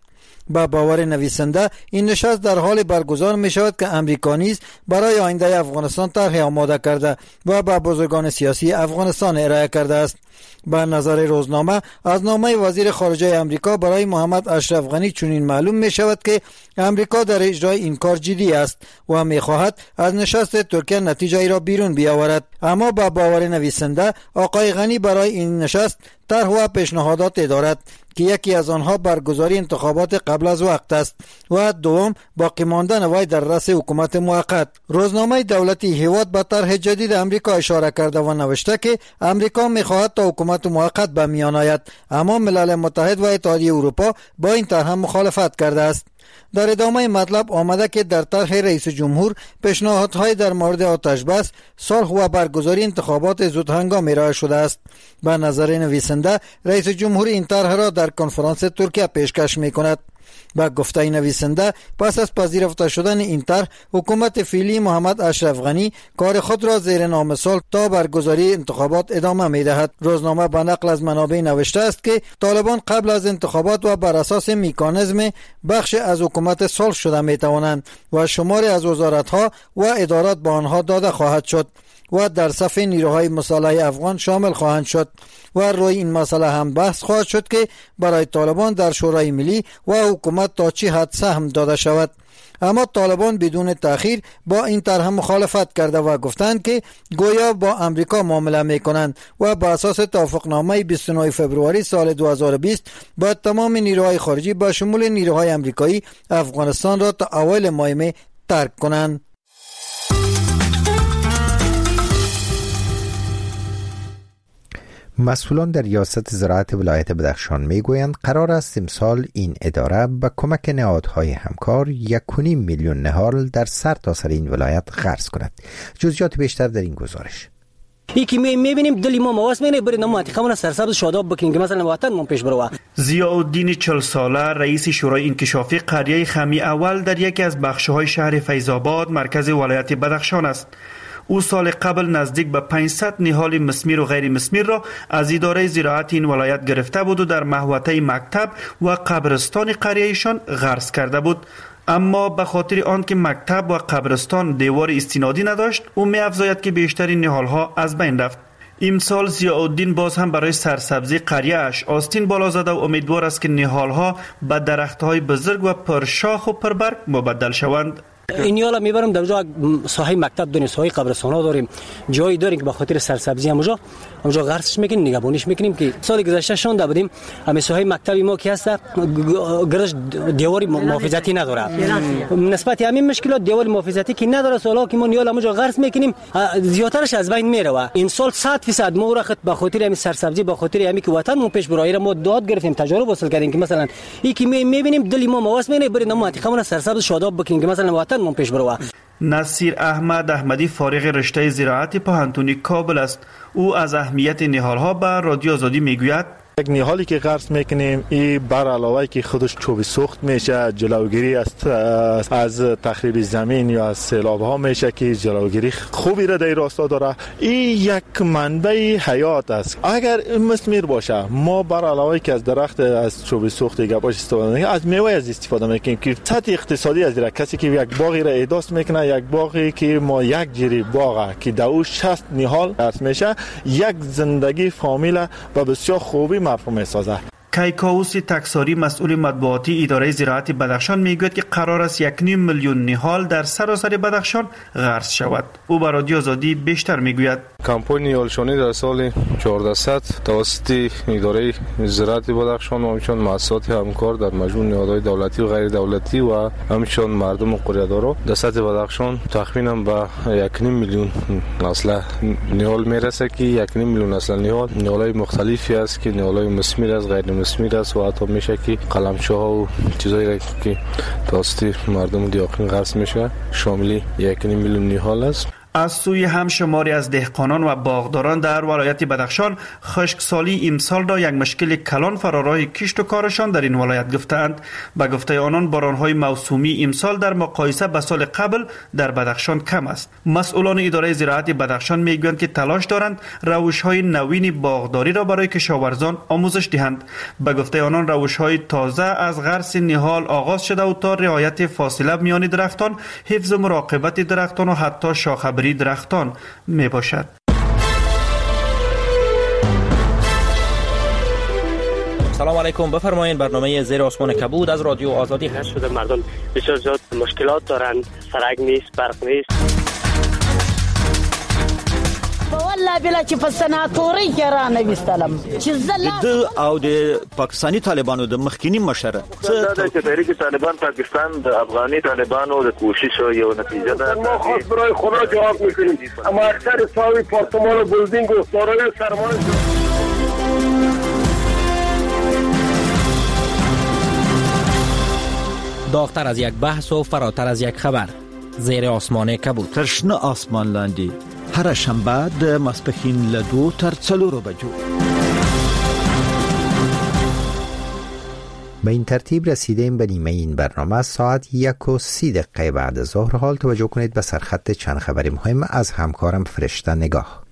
با باور نویسنده این نشست در حال برگزار می شود که امریکا نیز برای آینده افغانستان طرح آماده کرده و به بزرگان سیاسی افغانستان ارائه کرده است. به نظر روزنامه از نامه وزیر خارجه امریکا برای محمد اشرف غنی چنین معلوم می شود که امریکا در اجرای این کار جدی است و می خواهد از نشست ترکیه نتیجه ای را بیرون بیاورد. اما با باور نویسنده آقای غنی برای این نشست طرح و پیشنهادات دارد که یکی از آنها برگزاری انتخابات قبل از وقت است و دوم باقی ماندن وی در رأس حکومت موقت. روزنامه دولتی هیواد به طرح جدید امریکا اشاره کرده و نوشته که امریکا می‌خواهد تا حکومت موقت به میان آید، اما ملل متحد و اتحادیه اروپا با این طرح مخالفت کرده است. در ادامه مطلب آمده که در طرح رئیس جمهور پیشنهادهای در مورد آتش بس، صلح و برگزاری انتخابات زود هنگام ارائه شده است. به نظر نویسنده رئیس جمهور این طرح را در کنفرانس ترکیه پیشکش می‌کند. با گفته نویسنده پس از پذیرفته شدن این طرح حکومت فعلی محمد اشرف غنی کار خود را زیر نام صلح تا برگزاری انتخابات ادامه می‌دهد. روزنامه به نقل از منابع نوشته است که طالبان قبل از انتخابات و بر اساس مکانیزم بخش از حکومت صلح شده می‌توانند و شماری از وزارت‌ها و ادارات به آنها داده خواهد شد و در صف نیروهای مسلح افغان شامل خواهند شد و روی این مسئله هم بحث خواهد شد که برای طالبان در شورای ملی و حکومت تا چه حد سهم داده شود. اما طالبان بدون تأخیر با این طرح مخالفت کرده و گفتند که گویا با امریکا معامله میکنند و بر اساس توافقنامه 29 فوریه سال 2020 با تمام نیروهای خارجی با شمول نیروهای امریکایی افغانستان را تا اوایل ماه می ترک کنند. مسئولان در ریاست زراعت ولایت بدخشان میگویند قرار است امسال این اداره به کمک نهادهای همکار 1.5 میلیون نهال در سرتاسر این ولایت غرس کند. جزئیات بیشتر در این گزارش. یکی میبینیم دلی ما مواس مینه برید منطقه سرسبز شاداب بکنیم که مثلا وطن من پیش برو. ضیاءالدین 40 ساله رئیس شورای انکشافی قریه خمی اول در یکی از بخش‌های شهر فیض‌آباد مرکز ولایت بدخشان است. او سال قبل نزدیک به 500 نهال مسمیر و غیر مسمیر را از اداره زراعت این ولایت گرفته بود و در محوطه مکتب و قبرستان قریهشان غرس کرده بود. اما به خاطر آنکه مکتب و قبرستان دیوار استنادی نداشت، او می‌افزاید که بیشتر نهال‌ها از بین رفت. امسال ضیاءالدین باز هم برای سرسبزی قریه‌اش آستین بالا زده و امیدوار است که نهال‌ها به درخت‌های بزرگ و پرشاخ و پربرگ مبدل شوند. این یالا میبرم در اونجا ساحه مکتب داریم، ساحه قبرستان ها داریم، جایی داریم که به خاطر سرسبزی اونجا غرسش میکنیم، نگهبانیش میکنیم که سال گذشته شونده بودیم همه ساحه مکتبی ما که هست گرش دیواری محافظتی نداره. نسبت همین مشکلات دیوار محافظتی که نداره سالا که ما یالا اونجا غرس میکنیم زیادترش از بین میره. این سال 100% ما رخت به خاطر همین سرسبزی به خاطر همین که وطن مون پیش برای ما داد گرفتیم، تجارب حاصل کردیم که مثلا یکی میبینیم دلی ما مواس مینه برید منطقه ما سرسبز شاداب بکنیم که مثلا وطن من پیش برو. نصیر احمد احمدی فارغ رشته زراعت پوهنتون کابل است. او از اهمیت نهال‌ها به رادیو آزادی میگوید یک نهالی که غرس میکنیم این بر علاوه که خودش چوب سوخت میشه، جلوگیری از تخریب زمین یا از سیلاب ها میشه که جلوگیری خوبی را در راستا داره. این یک منبع حیات است. اگر مسمیر باشه ما بر علاوه که از درخت از چوب سوخت گباش استفاده میکنیم، از میوه از استفاده میکنیم که سطح اقتصادی از دیره. کسی که یک باغی را احداث میکنه، یک باغی که ما یک جری باغه که دو 60 نهال غرس میشه، یک زندگی فامیل و بسیار خوبی مفهوم سازه. کیکاوس تکساری مسئول مطبوعاتی اداره زراعت بدخشان میگوید که قرار است 1.5 میلیون نهال در سراسر بدخشان غرس شود. او به رادیو آزادی بیشتر میگوید کمپانی نهالشانی در سال 1400 توسط اداره زراعت بدخشان و همچنین مؤسسات همکار در مجموع نهادهای دولتی و غیر دولتی و همچنین مردم و قریه‌دارا در سطح بدخشان تخمینا به 1.5 میلیون نسل نهال میرسه که 1.5 میلیون نسل نهال‌های مختلفی است که نهال‌های مسمیر است، غیر مسمیر است و حتی میشه که قلمچوها و چیزایی که توسط مردم دیاقین غرس میشه شامل 1.5 میلیون نهال است. از سوی هم شماری از دهقانان و باغداران در ولایت بدخشان خشکسالی امسال را یک مشکل کلان فراراه کشت و کارشان در این ولایت گفتند. به گفته آنان بارانهای موسومی امسال در مقایسه به سال قبل در بدخشان کم است. مسئولان اداره زراعت بدخشان میگویند که تلاش دارند روش‌های نوین باغداری را برای کشاورزان آموزش دهند. به گفته آنان روش‌های تازه از غرس نهال آغاز شده و تا رعایت فاصله میان درختان، حفظ و مراقبت درختان و حتی شاخه‌بری درختان می باشد. سلام علیکم، بفرمایید. برنامه زیر آسمان کبود از رادیو آزادی هست. شده مردم بسیار زیاد مشکلات دارند، سرک نیست، برق نیست. والله بلا چې په سناتوري کې را نه وستلم چې د او د پاکستانی طالبانو د مخکینی مشره چې تحریک طالبان پاکستان د افغاني طالبانو د کوشش یو نتیجه ده. ما خاص برای خدا جواب میکنیم، اما اکثر ساوی پارتمان و بلدینگ و دارای سرمایه داغتر از یک بحث و فراتر از یک خبر. زیر آسمان کبود. ترشنه آسمان لاندی هر شنبه د ماسپښین له 2 تر 4 بجو. به این ترتیب رسیدیم به نیمه این برنامه. ساعت 1:30 بعد ظهر. حال توجه کنید به سرخط چند خبری مهم از همکارم فرشته نگاه.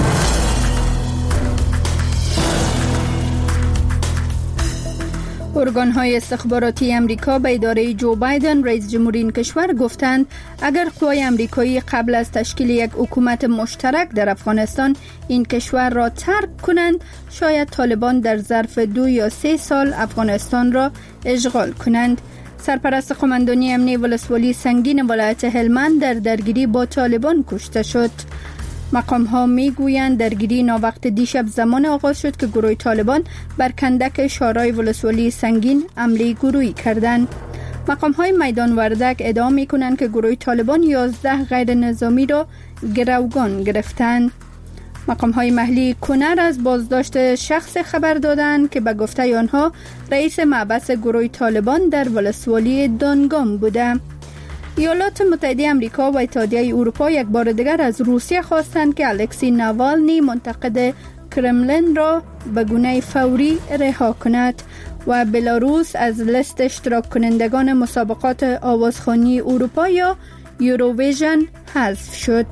ارگان‌های استخباراتی امریکا به اداره جو بایدن رئیس جمهوری این کشور گفتند اگر قوای امریکایی قبل از تشکیل یک حکومت مشترک در افغانستان این کشور را ترک کنند، شاید طالبان در ظرف 2 یا 3 سال افغانستان را اشغال کنند. سرپرست قماندانی امنیه ولسوالی سنگین ولایت هلمند در درگیری با طالبان کشته شد. مقام ها می گویند درگیری ناوقت دیشب زمان آغاز شد که گروه طالبان بر کندک شارای ولسوالی سنگین حمله گروهی کردند. مقام های میدان وردک ادعا می کنند که گروه طالبان 11 غیر نظامی را گروگان گرفتند. مقام های محلی کنر از بازداشت شخص خبر دادند که به گفته آنها رئیس مبعث گروه طالبان در ولسوالی دانگام بوده. ایالات متحده آمریکا و اتحادیه اروپا یک بار دیگر از روسیه خواستند که الکسی ناوالنی منتقد کرملین را به گونه فوری رها کند و بلاروس از لیست اشتراک کنندگان مسابقات آوازخوانی اروپا یا یوروویژن حذف شد.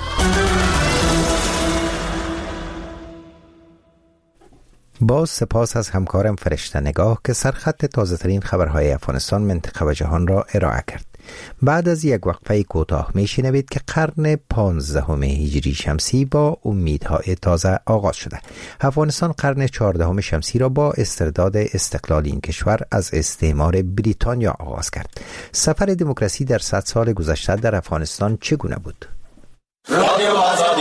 باز سپاس از همکارم فرشته نگاه که سرخط تازه ترین خبرهای افغانستان، منطقه و جهان را ارائه کرد. بعد از یک وقفه کوتاه میشنوید که قرن 15 هجری شمسی با امیدهای تازه آغاز شده. افغانستان قرن 14 شمسی را با استرداد استقلال این کشور از استعمار بریتانیا آغاز کرد. سفر دموکراسی در 100 سال گذشته در افغانستان چگونه بود؟ رادیو آزادی.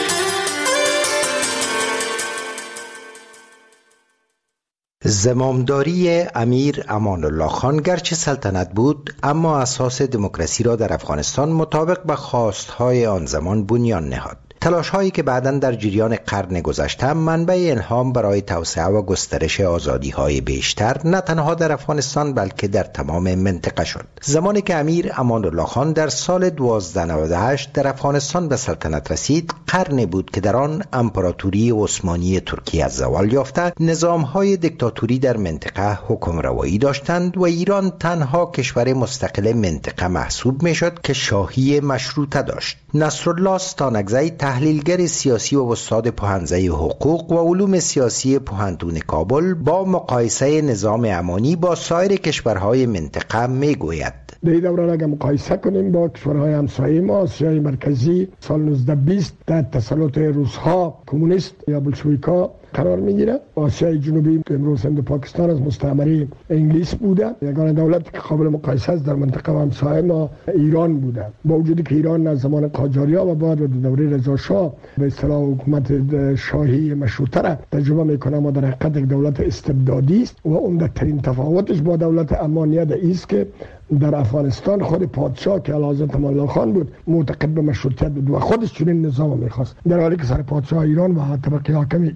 زمامداری امیر امان الله خان گرچه سلطنت بود، اما اساس دموکراسی را در افغانستان مطابق به خواستهای آن زمان بنیان نهاد. تلاش هایی که بعداً در جریان قرن گذشته منبع الهام برای توسعه و گسترش آزادی های بیشتر نه تنها در افغانستان بلکه در تمام منطقه شد. زمانی که امیر امان الله خان در سال 1298 در افغانستان به سلطنت رسید، قرنی بود که در آن امپراتوری عثمانی ترکیه از زوال یافته، نظام های دیکتاتوری در منطقه حکم روایی داشتند و ایران تنها کشور مستقل منطقه محسوب می شد که شاهی مشروطه داشت. نصرالله ستانکزی، تحلیلگر سیاسی و استاد پوهنځی حقوق و علوم سیاسی پوهنتون کابل، با مقایسه نظام امانی با سایر کشورهای منطقه میگوید: در این دوران اگر مقایسه کنیم با کشورهای همسایه ما، آسیای مرکزی سال 1920 در تسلط روس‌ها، کمونیست یا بلشویک‌ها قرار میگیره. آسیای جنوبی که امروز هند و پاکستان از مستعمره انگلیس بوده. یگانه دولتی که قابل مقایسه است در منطقه و همسایه ما ایران بوده. با وجودی که ایران از زمان قاجاریا و بعد و دوره رضا شاه به اصطلاح حکومت شاهی مشروطه را تجربه میکنه، اما در حقیقت یک دولت استبدادی است و عمده‌ترین تفاوتش با دولت امانیت است که در افغانستان خود پادشاه که اعلیحضرت امان الله خان بود معتقد به مشروطیت بود و خودش چنین نظام میخواست، در حالی که سر پادشاه ایران و طبقه حاکم ایران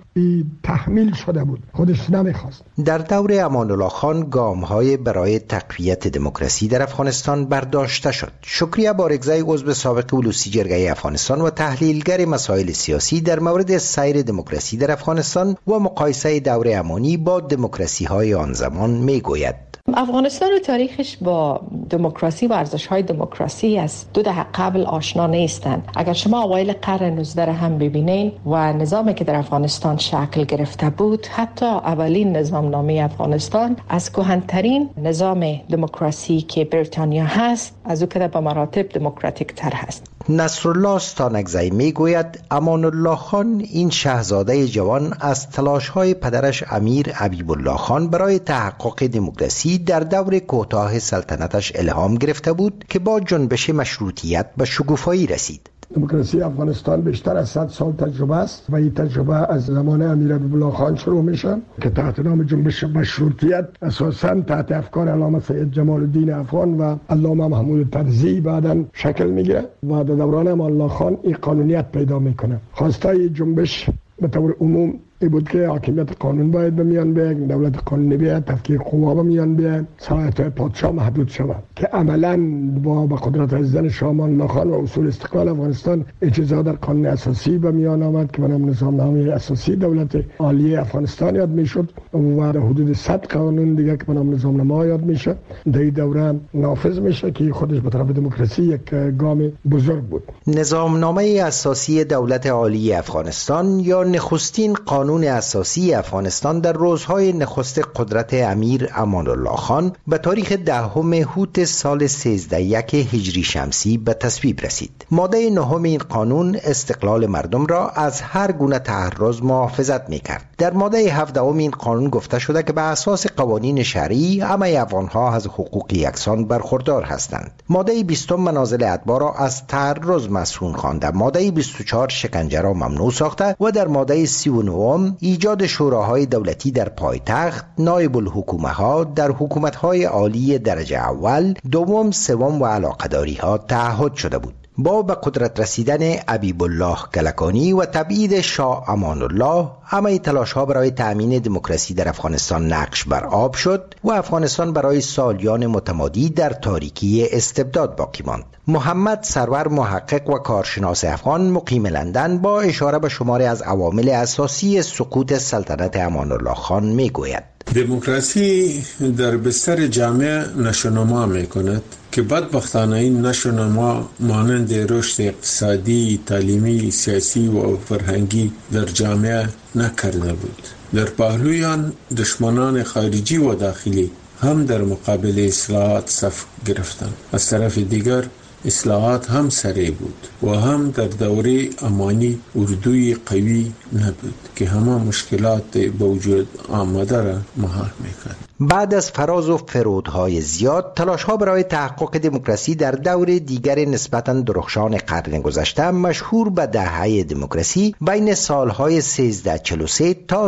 این تحمیل شده بود، خودش نمیخواست. در دور امان الله خان گام‌های برای تقویت دموکراسی در افغانستان برداشته شد. شکریه بارگزای عضو سابق اولوسی جرگه افغانستان و تحلیلگر مسائل سیاسی در مورد سیر دموکراسی در افغانستان و مقایسه دور امانی با دموکراسی‌های آن زمان میگوید: افغانستان و تاریخش با دموکراسی و ارزش‌های دموکراسی از 2 دهه قبل آشنا نیستند. اگر شما اوایل قرن 19 هم ببینین و نظامی که در افغانستان شکل گرفته بود، حتی اولین نظام نامی افغانستان از کهن‌ترین نظام دموکراسی که بریتانیا هست، از او که به مراتب دموکراتیک تر هست. نصرالله ستانکزی میگوید امان الله خان، این شاهزاده جوان، از تلاش‌های پدرش امیر حبیب الله خان برای تحقق دموکراسی در دور کوتاه سلطنتش الهام گرفته بود که با جنبش مشروطیت به شکوفایی رسید. دموکراسی افغانستان بیشتر از 100 سال تجربه است و این تجربه از زمان امیر حبیب الله خان شروع میشه که تحت نام جنبش مشروطیت اساساً تحت افکار علامه سید جمال الدین افغان و علامه محمود طرزی بعداً شکل میگیره و در دوران امان الله خان این قانونیت پیدا میکنه. خواستای جنبش به طور عموم این بود که حاکمیت قانون باید به میان بیاید، دولت قانونی بیاید، تفکیک قوا به میان بیاید، صلاحیت‌های پادشاه محدود شود که عملاً با قدرت رسیدن شاه امان الله خان و اصول استقلال افغانستان اجازه در قانون اساسی به میان آمد که به نام نظام نامه اساسی دولت عالی افغانستان یاد میشد و در حدود 100 قانون دیگه که به نام نظام نامه یاد میشه در این دوره نافذ میشه که خودش به طرف دموکراسی یک گام بزرگ بود. نظام نامه اساسی دولت عالی افغانستان یا نخستین قانون اساسی افغانستان در روزهای نخست قدرت امیر امان الله خان به تاریخ 10 هوت سال 1301 هجری شمسی به تصویب رسید. ماده 9 این قانون استقلال مردم را از هر گونه تعرض محافظت می‌کرد. در ماده 17 این قانون گفته شده که به اساس قوانین شرعی همه افغان‌ها از حقوق یکسان برخوردار هستند. ماده 20 منازل اتباع را از تعرض مسئول خوانده. ماده 24 شکنجه را ممنوع ساخته و در ماده 39 ایجاد شوراهای دولتی در پایتخت، نایب الحکومه‌ها در حکومت‌های عالی درجه اول، دوم، سوم و علاقه‌داری‌ها تعهد شده بود. با به قدرت رسیدن حبیب الله کلکانی و تبعید شاه امان الله، همه تلاش‌ها برای تأمین دموکراسی در افغانستان نقش بر آب شد و افغانستان برای سالیان متمادی در تاریکی استبداد باقی ماند. محمد سرور، محقق و کارشناس افغان مقیم لندن، با اشاره به شماری از عوامل اساسی سقوط سلطنت امان الله خان میگوید: دموکراسی در بستر جامعه نشونما میکند که بدبختانه این نشونما مانند رشد اقتصادی، تعلیمی، سیاسی و فرهنگی در جامعه نکرده بود. در پهلوی آن دشمنان خارجی و داخلی هم در مقابل اصلاحات صف گرفتند. از طرف دیگر اصلاحات هم سریع بود و هم در دوره امانی اردوی قوی نبود که همه مشکلات به وجود آمده را مهار میکرد. بعد از فراز و فرودهای زیاد، تلاش‌ها برای تحقق دموکراسی در دور دیگر نسبتاً درخشان قرن گذشته مشهور به دهه دموکراسی بین سالهای 1343 تا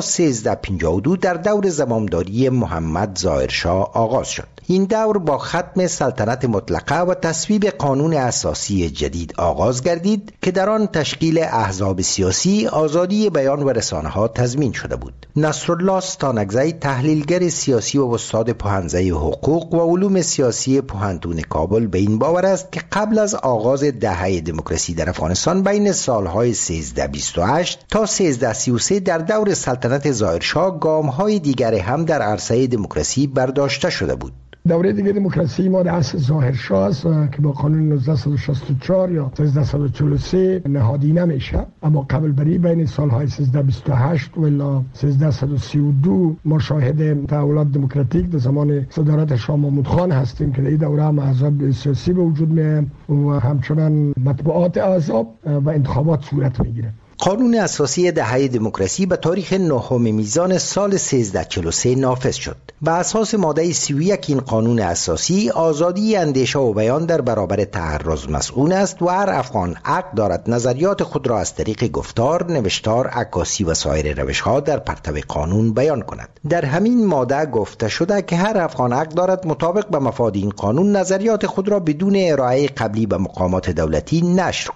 1352 در دور زمامداری محمد ظاهرشاه آغاز شد. این دور با ختم سلطنت مطلقه و تصویب قانون اساسی جدید آغاز گردید که در آن تشکیل احزاب سیاسی، آزادی بیان و رسانه‌ها تضمین شده بود. نصرالله ستانکزی، تحلیلگر سیاسی و استاد پوهنځی حقوق و علوم سیاسی پوهنتون کابل، به این باور است که قبل از آغاز دهه دموکراسی در افغانستان بین سالهای 1328 تا 1333 در دور سلطنت ظاهرشاه گام‌های دیگر هم در عرصه دموکراسی برداشته شده بود. دوره دیگه دموکراسی ما در عصر ظاهرشاه است که با قانون 1964 یا 1343 نهادی نمیشه، اما قبل بری بین سالهای 1328 و الی 1332 ما شاهد تحولات دموکراتیک در زمان صدارت شاه محمود خان هستیم که در این دوره هم احزاب سیاسی به وجود میاد و همچنان مطبوعات احزاب و انتخابات صورت میگیره. قانون اساسی دهه دموکراسی به تاریخ 9 میزان سال 1343 نافذ شد. بر اساس ماده 31 این قانون اساسی، آزادی اندیشه و بیان در برابر تعرض مسئول است و هر افغان حق دارد نظریات خود را از طریق گفتار، نوشتار، عکاسی و سایر روش‌ها در پرتو قانون بیان کند. در همین ماده گفته شده که هر افغان حق دارد مطابق به مفاد این قانون نظریات خود را بدون ارائه قبلی به مقامات دولتی نشر کند.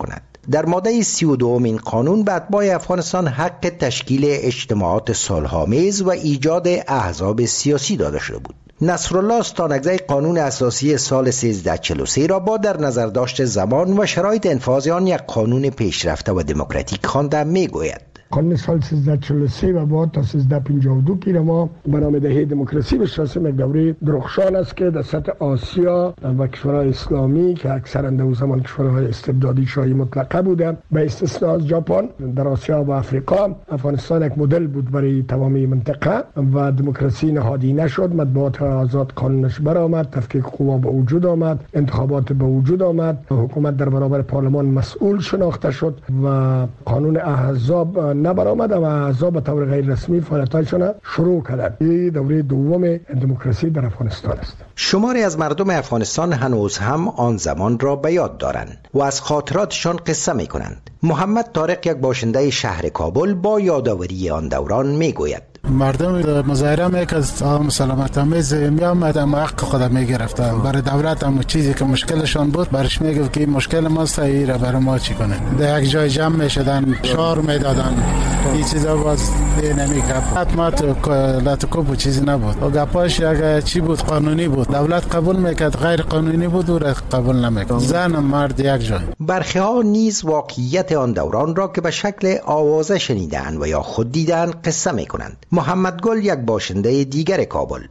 در ماده 32 این قانون به اتباع افغانستان حق تشکیل اجتماعات صلح‌آمیز و ایجاد احزاب سیاسی داده شده بود. نصرالله استانکزی قانون اساسی سال 1343 را با در نظر داشت زمان و شرایط انفاذ آن یک قانون پیشرفته و دموکراتیک خوانده میگوید. قانون سال 1343 و بعد تا 1352 که ما به نام دهه دموکراسی بشناسیم، یک دوره درخشان است که در سطح آسیا و کشورهای اسلامی که اکثرا در زمان کشورهای استبدادی شاهی مطلقه بوده به استثناء از ژاپن، در آسیا و افریقا افغانستان یک مدل بود برای تمامی منطقه و دموکراسی نهادی نشد. مطبوعات آزاد قانونش برآمد، تفکیک قوا به وجود آمد، انتخابات به وجود آمد، حکومت در برابر پارلمان مسئول شناخته شد و قانون احزاب نبرآمد و احزاب به طور غیر رسمی فعالیتاشون شروع کردند. این دوره دوم دموکراسی در افغانستان است. شماری از مردم افغانستان هنوز هم آن زمان را به یاد دارند و از خاطراتشان قصه می‌کنند. محمد طارق، یک باشنده شهر کابل، با یادآوری آن دوران میگوید: مردم مظاهره میکرد سلامت آمیز میامدن و حق خود میگرفتن برای دولت. هم چیزی که مشکلشان بود برش میگفت که مشکل ماست، این را برای ما چی کنه. در یک جای جمع میشدن، شعار میدادن، این چیزا باز نمیکرد. حتما لاتوکوب و چیزی نبود و گپاش اگه چی بود قانونی بود دولت قبول میکرد، غیر قانونی بود او را قبول نمیکرد. زن مرد یک جای. برخی ها نیز واقعیت آن دوران را که به شکل آوازه شنیدن و یا خود دیدن قصه میکنند. محمد گل، یک باشنده دیگر کابل: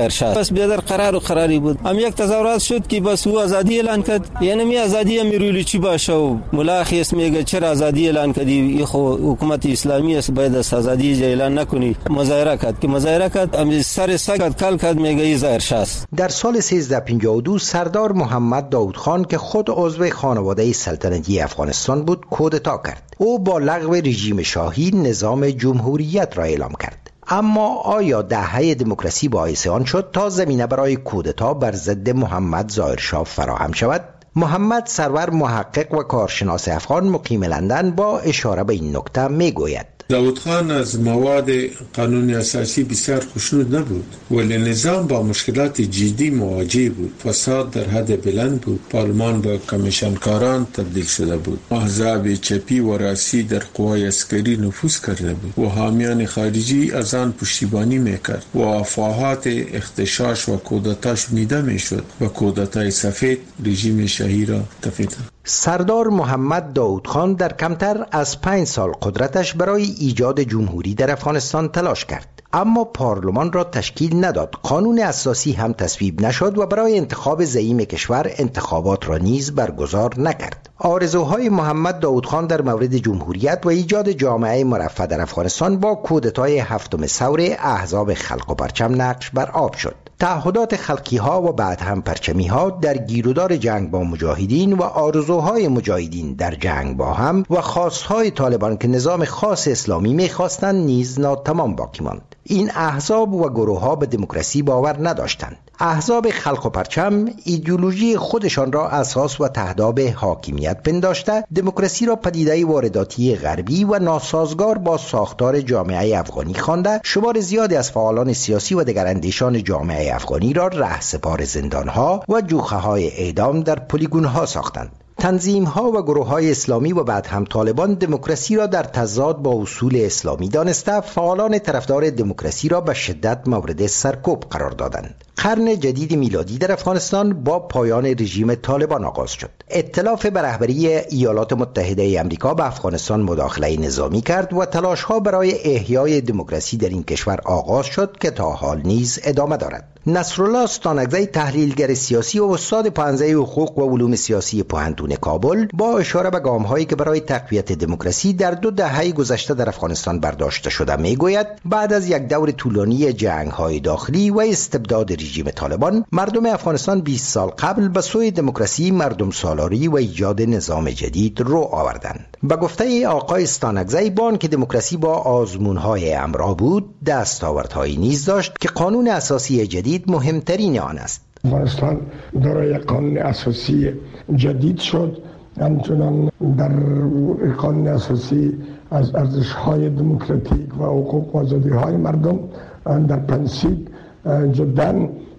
بس بیادر قراری بود. هم یک تظاهرات شد که بس او آزادی اعلان کرد، یعنی می آزادی میرولی چی باشه و ملاخیس میگه چرا آزادی اعلان کردی؟ حکومت اسلامی است، باید آزادی اعلان نکنی. مظاهره کرد که مظاهره کرد، هم سر سگ کل کرد، میگه ای ظاهر شاست. در سال 1352 سردار محمد داود خان که خود عضو خانواده سلطنتی افغانستان بود کودتا کرد. او با لغو رژیم شاهی نظام جمهوریت را اعلام کرد. اما آیا دهه دموکراسی باعث آن شد تا زمینه برای کودتا بر ضد محمد ظاهرشاه فراهم شود؟ محمد سرور، محقق و کارشناس افغان مقیم لندن، با اشاره به این نکته میگوید: داود خان از مواد قانون اساسی بسیار خوشنود نبود، ولی نظام با مشکلات جدی مواجه بود. فساد در حد بلند بود، پارلمان به کمیشنکاران تبدیل شده بود، احزاب چپی و راسی در قوای عسکری نفوذ کرده بود و حامیان خارجی از آن پشتیبانی میکرد و افواهات اغتشاش و کودتا شنیده میشد و کودتای سفید رژیم شاهی را تفیت. سردار محمد داود خان در کمتر از 5 سال قدرتش برای ایجاد جمهوری در افغانستان تلاش کرد، اما پارلمان را تشکیل نداد، قانون اساسی هم تصویب نشد و برای انتخاب زعیم کشور انتخابات را نیز برگزار نکرد. آرزوهای محمد داود خان در مورد جمهوریت و ایجاد جامعه مرفه در افغانستان با کودتای 7 ثور احزاب خلق و پرچم نقش بر آب شد. تعهدات خلقی ها و بعد هم پرچمی ها در گیرودار جنگ با مجاهدین و آرزوهای مجاهدین در جنگ با هم و خواستهای طالبان که نظام خاص اسلامی می‌خواستند نیز ناتمام باقی ماند. این احزاب و گروه ها به دموکراسی باور نداشتند. احزاب خلق و پرچم ایدئولوژی خودشان را اساس و تهداب حاکمیت پنداشته دموکراسی را پدیده وارداتی غربی و ناسازگار با ساختار جامعه افغانی خوانده شمار زیادی از فعالان سیاسی و دیگر اندیشان جامعه افغانی را رهسپار زندانها و جوخه‌های اعدام در پلیگون‌ها ساختند. تنظیم‌ها و گروه‌های اسلامی و بعد هم طالبان دموکراسی را در تضاد با اصول اسلامی دانسته فعالان طرفدار دموکراسی را به شدت مورد سرکوب قرار دادند. قرن جدید میلادی در افغانستان با پایان رژیم طالبان آغاز شد. ائتلاف به رهبری ایالات متحده آمریکا به افغانستان مداخله نظامی کرد و تلاش‌ها برای احیای دموکراسی در این کشور آغاز شد که تا حال نیز ادامه دارد. نصرالله استانکزی، تحلیلگر سیاسی و استاد پانزه حقوق و علوم سیاسی پوهنتون کابل، با اشاره به گام‌هایی که برای تقویت دموکراسی در 2 دهه گذشته در افغانستان برداشته شده میگوید بعد از یک دور طولانی جنگ‌های داخلی و استبداد رژیم طالبان، مردم افغانستان 20 سال قبل به سوی دموکراسی، مردم سالاری و ایجاد نظام جدید رو آوردند. به گفته آقای استانکزی، با آنکه دموکراسی با آزمون‌های امرا بود، دستاوردهایی نیز داشت که قانون اساسی جدید مهمترین آن است. افغانستان دارای قانون اساسی جدید شد، همچنان در قانون اساسی از ارزش‌های دموکراتیک و حقوق و آزادی‌های مردم در پرانسیپ جدا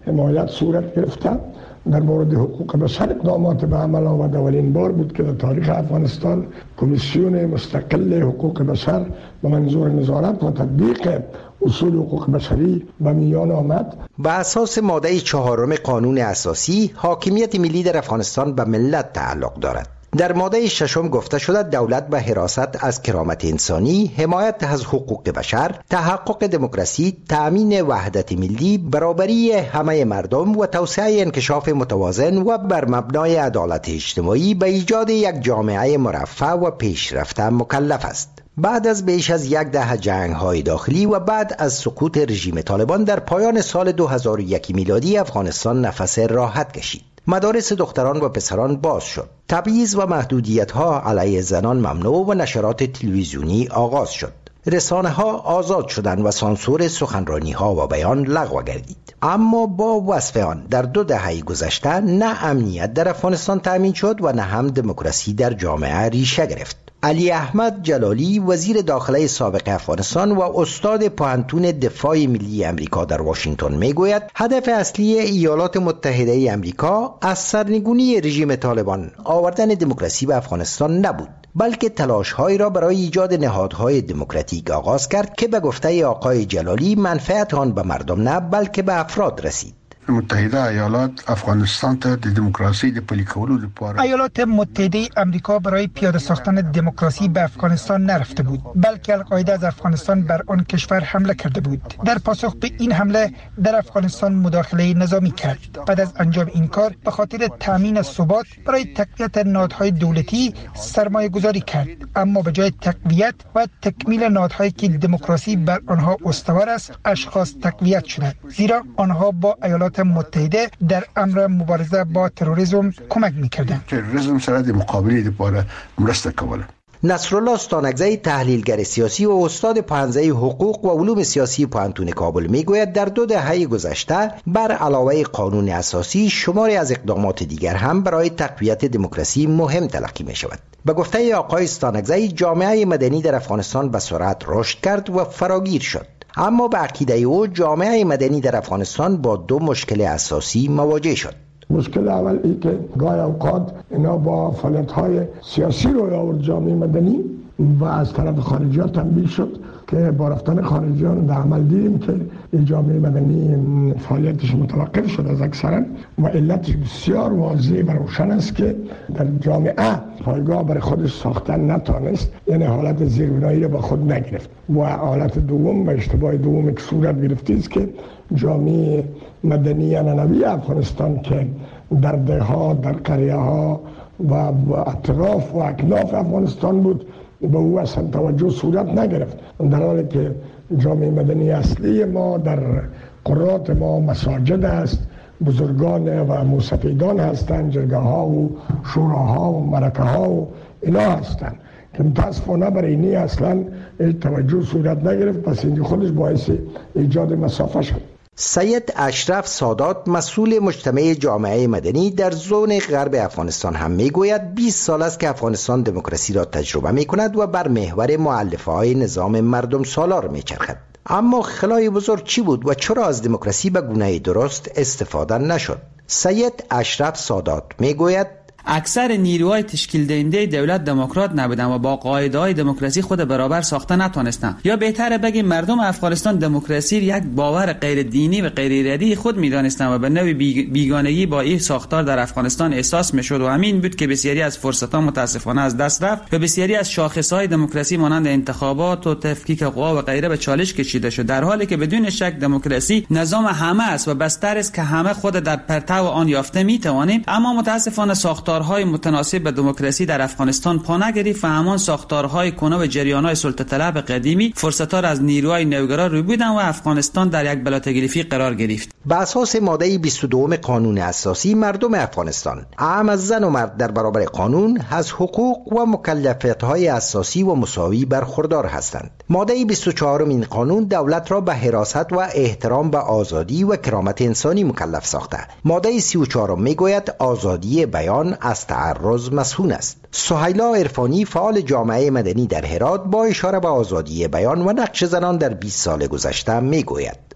حمایت صورت گرفته. در مورد حقوق بشر اقدامات به عمل آمد. اولین بار بود که در تاریخ افغانستان کمیسیون مستقل حقوق بشر به منظور نظارت و تطبیق اصول حقوق بشری به میان آمد. بر اساس ماده 4 قانون اساسی، حاکمیت ملی در افغانستان به ملت تعلق دارد. در ماده 6 گفته شده دولت به حراست از کرامت انسانی، حمایت از حقوق بشر، تحقق دموکراسی، تأمین وحدت ملی، برابری همه مردم و توسعه انکشاف متوازن و بر مبنای عدالت اجتماعی به ایجاد یک جامعه مرفه و پیشرفته مکلف است. بعد از بیش از 10 جنگ‌های داخلی و بعد از سقوط رژیم طالبان در پایان سال 2001 میلادی، افغانستان نفس راحت کشید. مدارس دختران و پسران باز شد. تبعیض و محدودیت‌ها علیه زنان ممنوع و نشرات تلویزیونی آغاز شد. رسانه‌ها آزاد شدند و سانسور سخنرانی‌ها و بیان لغو گردید. اما با وصف آن در 2 دهه گذشته نه امنیت در افغانستان تأمین شد و نه هم دموکراسی در جامعه ریشه گرفت. علی احمد جلالی، وزیر داخله سابق افغانستان و استاد پوهنتون دفاع ملی امریکا در واشنگتن میگوید هدف اصلی ایالات متحده امریکا از سرنگونی رژیم طالبان آوردن دموکراسی به افغانستان نبود، بلکه تلاش‌هایی را برای ایجاد نهادهای دموکراتیک آغاز کرد که به گفته آقای جلالی منفعت آن به مردم نه بلکه به افراد رسید. متحده ایالات افغانستان ته د دموکراسي د پلي کولو لپاره ایالات متحده آمریکا برای پیاده ساختن دموکراسی به افغانستان نرفته بود، بلکه القاعده از افغانستان بر آن کشور حمله کرده بود. در پاسخ به این حمله در افغانستان مداخله نظامی کرد. بعد از انجام این کار به خاطر تامین ثبات برای تقویت نهادهای دولتی سرمایه گذاری کرد، اما به جای تقویت و تکمیل نهادهایی که دموکراسی بر آنها استوار است، اشخاص تقویت شدند، زیرا آنها با ایالات متحده در امر مبارزه با تروریسم کمک می‌کردند. تروریسم سره د مقابله لپاره مرسته کوله. نصرالله استانکزی، تحلیلگر سیاسی و استاد پوهنځی حقوق و علوم سیاسی پوهنتون کابل میگوید در 2 دهه گذشته بر علاوه قانون اساسی شماری از اقدامات دیگر هم برای تقویت دموکراسی مهم تلقی می شود. به گفته آقای استانکزی، جامعه مدنی در افغانستان به سرعت رشد کرد و فراگیر شد. اما به عقیده او جامعه مدنی در افغانستان با 2 مشکل اساسی مواجه شد. مشکل اول این که گاهی اوقات اینا با فعالیت‌های سیاسی روی آورد جامعه مدنی و از طرف خارجی‌ها تنبیه شد که با رفتن خارجیان در عمل دیدیم که این جامعه مدنی فعالیتش متوقف شد از اکثرا و علتش بسیار واضح و روشن است که در جامعه پایگاه برای خودش ساختن نتانست، یعنی حالت زیربنایی را با خود نگرفت. و حالت دوم و اشتباه دوم که صورت گرفته است که جامعه مدنی عنعنوی افغانستان که در دهها، در قریه ها و اطراف و اکناف افغانستان بود به او اصلا توجه صورت نگرفت، در حالی که جامعه مدنی اصلی ما در قرات ما مساجد است، بزرگان و موسفیدان هستند، جرگه ها و شوراها و مرکه ها و اینا هستند که متاسفانه برای اینی اصلا توجه صورت نگرفت. پس این خودش باعث ایجاد مسافه شد. سید اشرف سادات، مسئول مجتمع جامعه مدنی در زون غرب افغانستان هم میگوید 20 سال است که افغانستان دموکراسی را تجربه می کند و بر محور مؤلفه های نظام مردم سالار می چرخد. اما خلای بزرگ چی بود و چرا از دموکراسی به گونه درست استفاده نشد؟ سید اشرف سادات میگوید اکثر نیروهای تشکیل دهنده دولت دموکرات نبودند و با قاعده‌های دموکراسی خود برابر ساخته نتونستند، یا بهتره بگیم مردم افغانستان دموکراسی یک باور غیر دینی و غیر ارادی خود می‌دانستند و به نوعی بیگانگی با این ساختار در افغانستان احساس می‌شد و همین بود که بسیاری از فرصت‌ها متاسفانه از دست رفت و بسیاری از شاخص‌های دموکراسی مانند انتخابات و تفکیک قوا و غیره به چالش کشیده شد، در حالی که بدون شک دموکراسی نظام همه است و بستر است که همه خود در پرتو آن یافته می‌توانیم. اما متاسفانه ساختارهای متناسب به دموکراسی در افغانستان پا نگرفت و همان ساختارهای کهنه و جریان‌های سلطه طلب قدیمی فرصت‌ها را از نیروهای نوگرا روی بودند و افغانستان در یک بلاتگریفی قرار گرفت. به اساس ماده 22 قانون اساسی، مردم افغانستان اعم از زن و مرد در برابر قانون از حقوق و مکلفیت‌های اساسی و مساوی برخوردار هستند. ماده 24 این قانون دولت را به حراست و احترام به آزادی و کرامت انسانی مکلف ساخته. ماده 34 میگوید آزادی بیان از تعرض مسئول است. سهیلا عرفانی، فعال جامعه مدنی در هرات، با اشاره به آزادی بیان و نقش زنان در 20 سال گذشته میگوید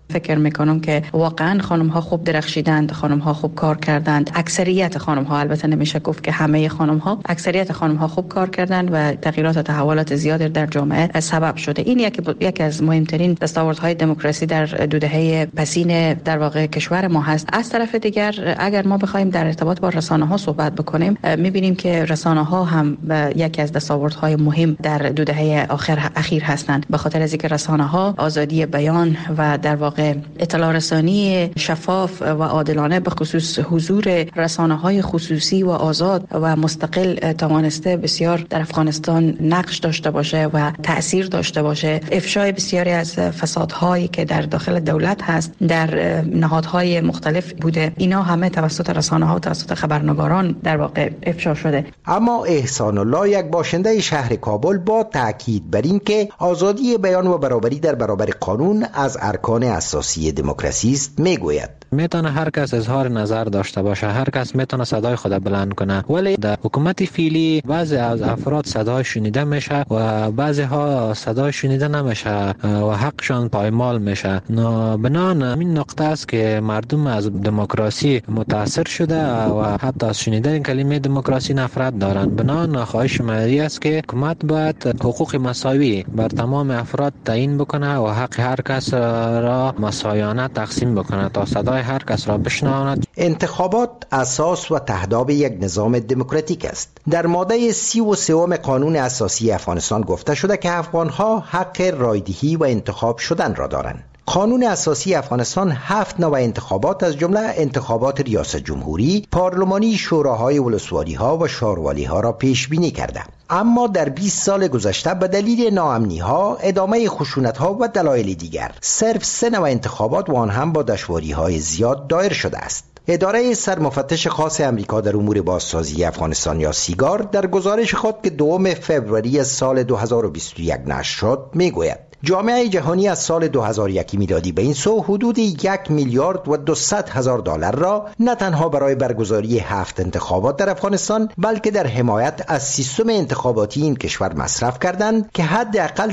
فکر میکنم که واقعا خانم ها خوب درخشیدند، خانم ها خوب کار کردند. اکثریت خانم ها، البته نمیشه گفت که همه خانم ها، اکثریت خانم ها خوب کار کردند و تغییرات و تحولات زیادی در جامعه سبب شده. این یکی از مهمترین دستاوردهای دموکراسی در دو دهه پسین در واقع کشور ما هست. از طرف دیگر اگر ما بخوایم در ارتباط با رسانه ها صحبت بکنیم، میبینیم که رسانه ها هم یکی از دستاوردهای مهم در دو دهه اخیر هستند، به خاطر از اینکه رسانه ها آزادی بیان و در واقع اطلاع رسانی شفاف و عادلانه به خصوص حضور رسانه‌های خصوصی و آزاد و مستقل توانسته بسیار در افغانستان نقش داشته باشه و تأثیر داشته باشه. افشای بسیاری از فسادهایی که در داخل دولت هست در نهادهای مختلف بوده، اینا همه توسط رسانه‌ها و توسط خبرنگاران در واقع افشا شده. اما احسان الله، یک باشنده شهر کابل، با تاکید بر این که آزادی بیان و برابری در برابر قانون از ارکان اساسی دموکراسی است، میگوید میتونه هر کس اظهار نظر داشته باشه، هر کس میتونه صدای خود بلند کنه، ولی در حکومت فعلی بعضی از افراد صدای شنیده میشه و بعضی ها صدای شنیده نمیشه و حقشان پایمال میشه. بنان این نقطه است که مردم از دموکراسی متاثر شده و حتی از شنیدن کلمه دموکراسی نفرت دارند. بنان خواهش من است که حکومت باید حقوق مساوی بر تمام افراد تعیین بکنه و حق هر کس را مساویانه تقسیم بکنه تا صدای هر کس را بشنواند. انتخابات اساس و تهداب یک نظام دموکراتیک است. در ماده 33 قانون اساسی افغانستان گفته شده که افغان‌ها حق رایدهی و انتخاب شدن را دارند. قانون اساسی افغانستان 7 نوع انتخابات از جمله انتخابات ریاست جمهوری، پارلمانی، شوراهای ولسوالی‌ها و شاروالی‌ها را پیش بینی کرده. اما در 20 سال گذشته به دلیل ناامنی‌ها، ادامه خشونت‌ها و دلایل دیگر صرف 3 نوع انتخابات و آن هم با دشواری‌های زیاد دایر شده است. اداره سرمفتش خاص امریکا در امور بازسازی افغانستان یا سیگار در گزارش خود که 2 فوریه سال 2021 نشر شد میگوید جامعه جهانی از سال 2001 میلادی به این سو حدود 1 میلیارد و 200 هزار دلار را نه تنها برای برگزاری 7 انتخابات در افغانستان بلکه در حمایت از سیستم انتخاباتی این کشور مصرف کردند که حداقل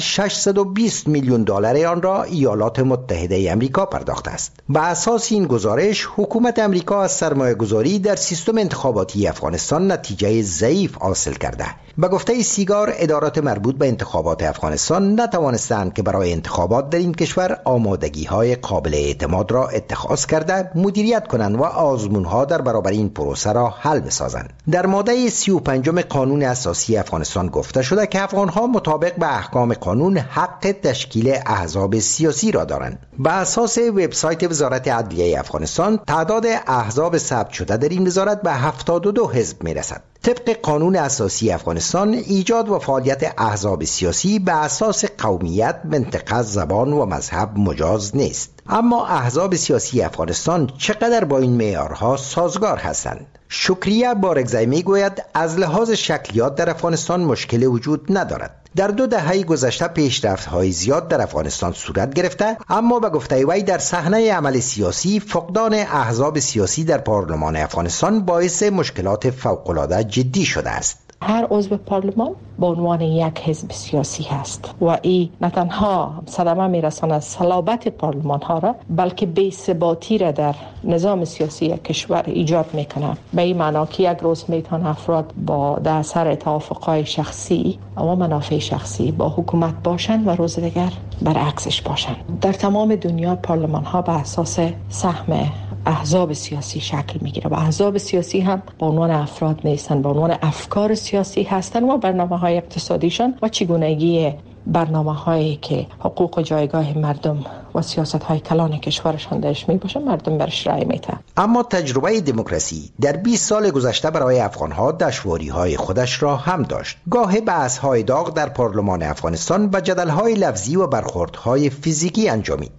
620 میلیون دلار آن را ایالات متحده آمریکا پرداخته است. بر اساس این گزارش حکومت آمریکا از سرمایه‌گذاری در سیستم انتخاباتی افغانستان نتیجه ضعیف حاصل کرده. به گفته سیگار، ادارات مربوط به انتخابات افغانستان نتوانستند که برای انتخابات در این کشور آمادگی‌های قابل اعتماد را اتخاذ کرده مدیریت کنند و آزمون‌ها در برابر این پروسه را حل بسازند. در ماده 35 قانون اساسی افغانستان گفته شده که افغان‌ها مطابق به احکام قانون حق تشکیل احزاب سیاسی را دارند. به اساس وبسایت وزارت عدلیه افغانستان، تعداد احزاب ثبت شده در این وزارت به 72 حزب می‌رسد. طبق قانون اساسی افغانستان، ایجاد و فعالیت احزاب سیاسی به اساس قومیت، منطقه، زبان و مذهب مجاز نیست. اما احزاب سیاسی افغانستان چقدر با این معیارها سازگار هستند؟ شکریه بارگزایی میگوید از لحاظ شکلیات در افغانستان مشکل وجود ندارد. در 2 دهه گذشته پیشرفت‌های زیاد در افغانستان صورت گرفته، اما به گفته وی در صحنه عمل سیاسی فقدان احزاب سیاسی در پارلمان افغانستان باعث مشکلات فوق‌العاده جدی شده است. هر عضو پارلمان به عنوان یک حزب سیاسی هست و این نه تنها صدمه میرساند صلابت پارلمان ها را بلکه بی‌ثباتی را در نظام سیاسی کشور ایجاد میکنه. به این معنا که یک روز میتونه افراد با در اثر توافقهای شخصی و منافع شخصی با حکومت باشند و روز دیگر برعکسش باشند. در تمام دنیا پارلمان ها به اساس سهم احزاب سیاسی شکل میگیره و احزاب سیاسی هم به عنوان افراد نیستن، به عنوان افکار سیاسی هستن و برنامه‌های اقتصادیشان و چگونگی برنامه‌هایی که حقوق و جایگاه مردم و سیاست‌های کلان کشورشان درش میباشه مردم برش رأی میدن. اما تجربه دموکراسی در 20 سال گذشته برای افغان‌ها دشواری‌های خودش را هم داشت. گاه بحث‌های داغ در پارلمان افغانستان و جدل‌های لفظی و برخوردهای فیزیکی انجامید.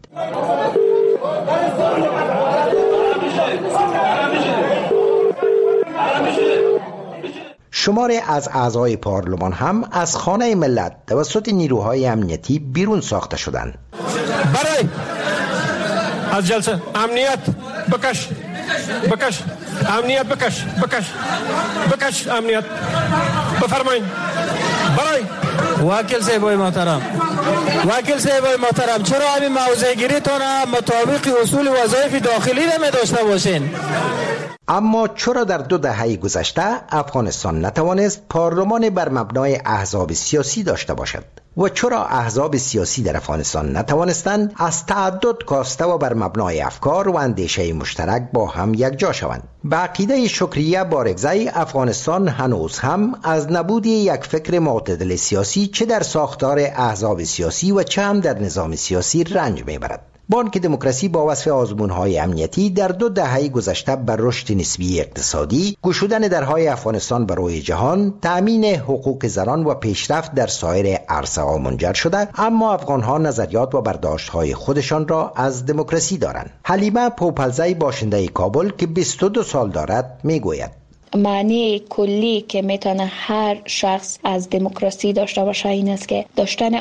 شماری از اعضای پارلمان هم از خانه ملت توسط نیروهای امنیتی بیرون ساخته شدند. برای از جلسه امنیت بکش امنیت بکش امنیت بفرمایید. برای واکل صاحب محترم وکیل صاحب محترم چرا همین موضع گیریتون مطابق اصول وظایف داخلی نمی داشته باشین؟ اما چرا در 2 دهه گذشته افغانستان نتوانست پارلمان بر مبنای احزاب سیاسی داشته باشد؟ و چرا احزاب سیاسی در افغانستان نتوانستند از تعدد کاسته و بر مبنای افکار و اندیشه مشترک با هم یکجا شوند؟ به عقیده شکریه بارگزی، افغانستان هنوز هم از نبود یک فکر معتدل سیاسی چه در ساختار احزاب سیاسی و چه هم در نظام سیاسی رنج میبرد. بانک دموکراسی با وصف آزمون‌های امنیتی در 2 دهه گذشته بر رشد نسبی اقتصادی، گشودن درهای افغانستان به روی جهان، تأمین حقوق زنان و پیشرفت در سایر عرصه‌ها منجر شده، اما افغان‌ها نظریات و برداشت‌های خودشان را از دموکراسی دارند. حلیمه پوپلزی باشنده کابل که 22 سال دارد میگوید معنی کلی که میتونه هر شخص از دموکراسی داشته باشه این است که داشتن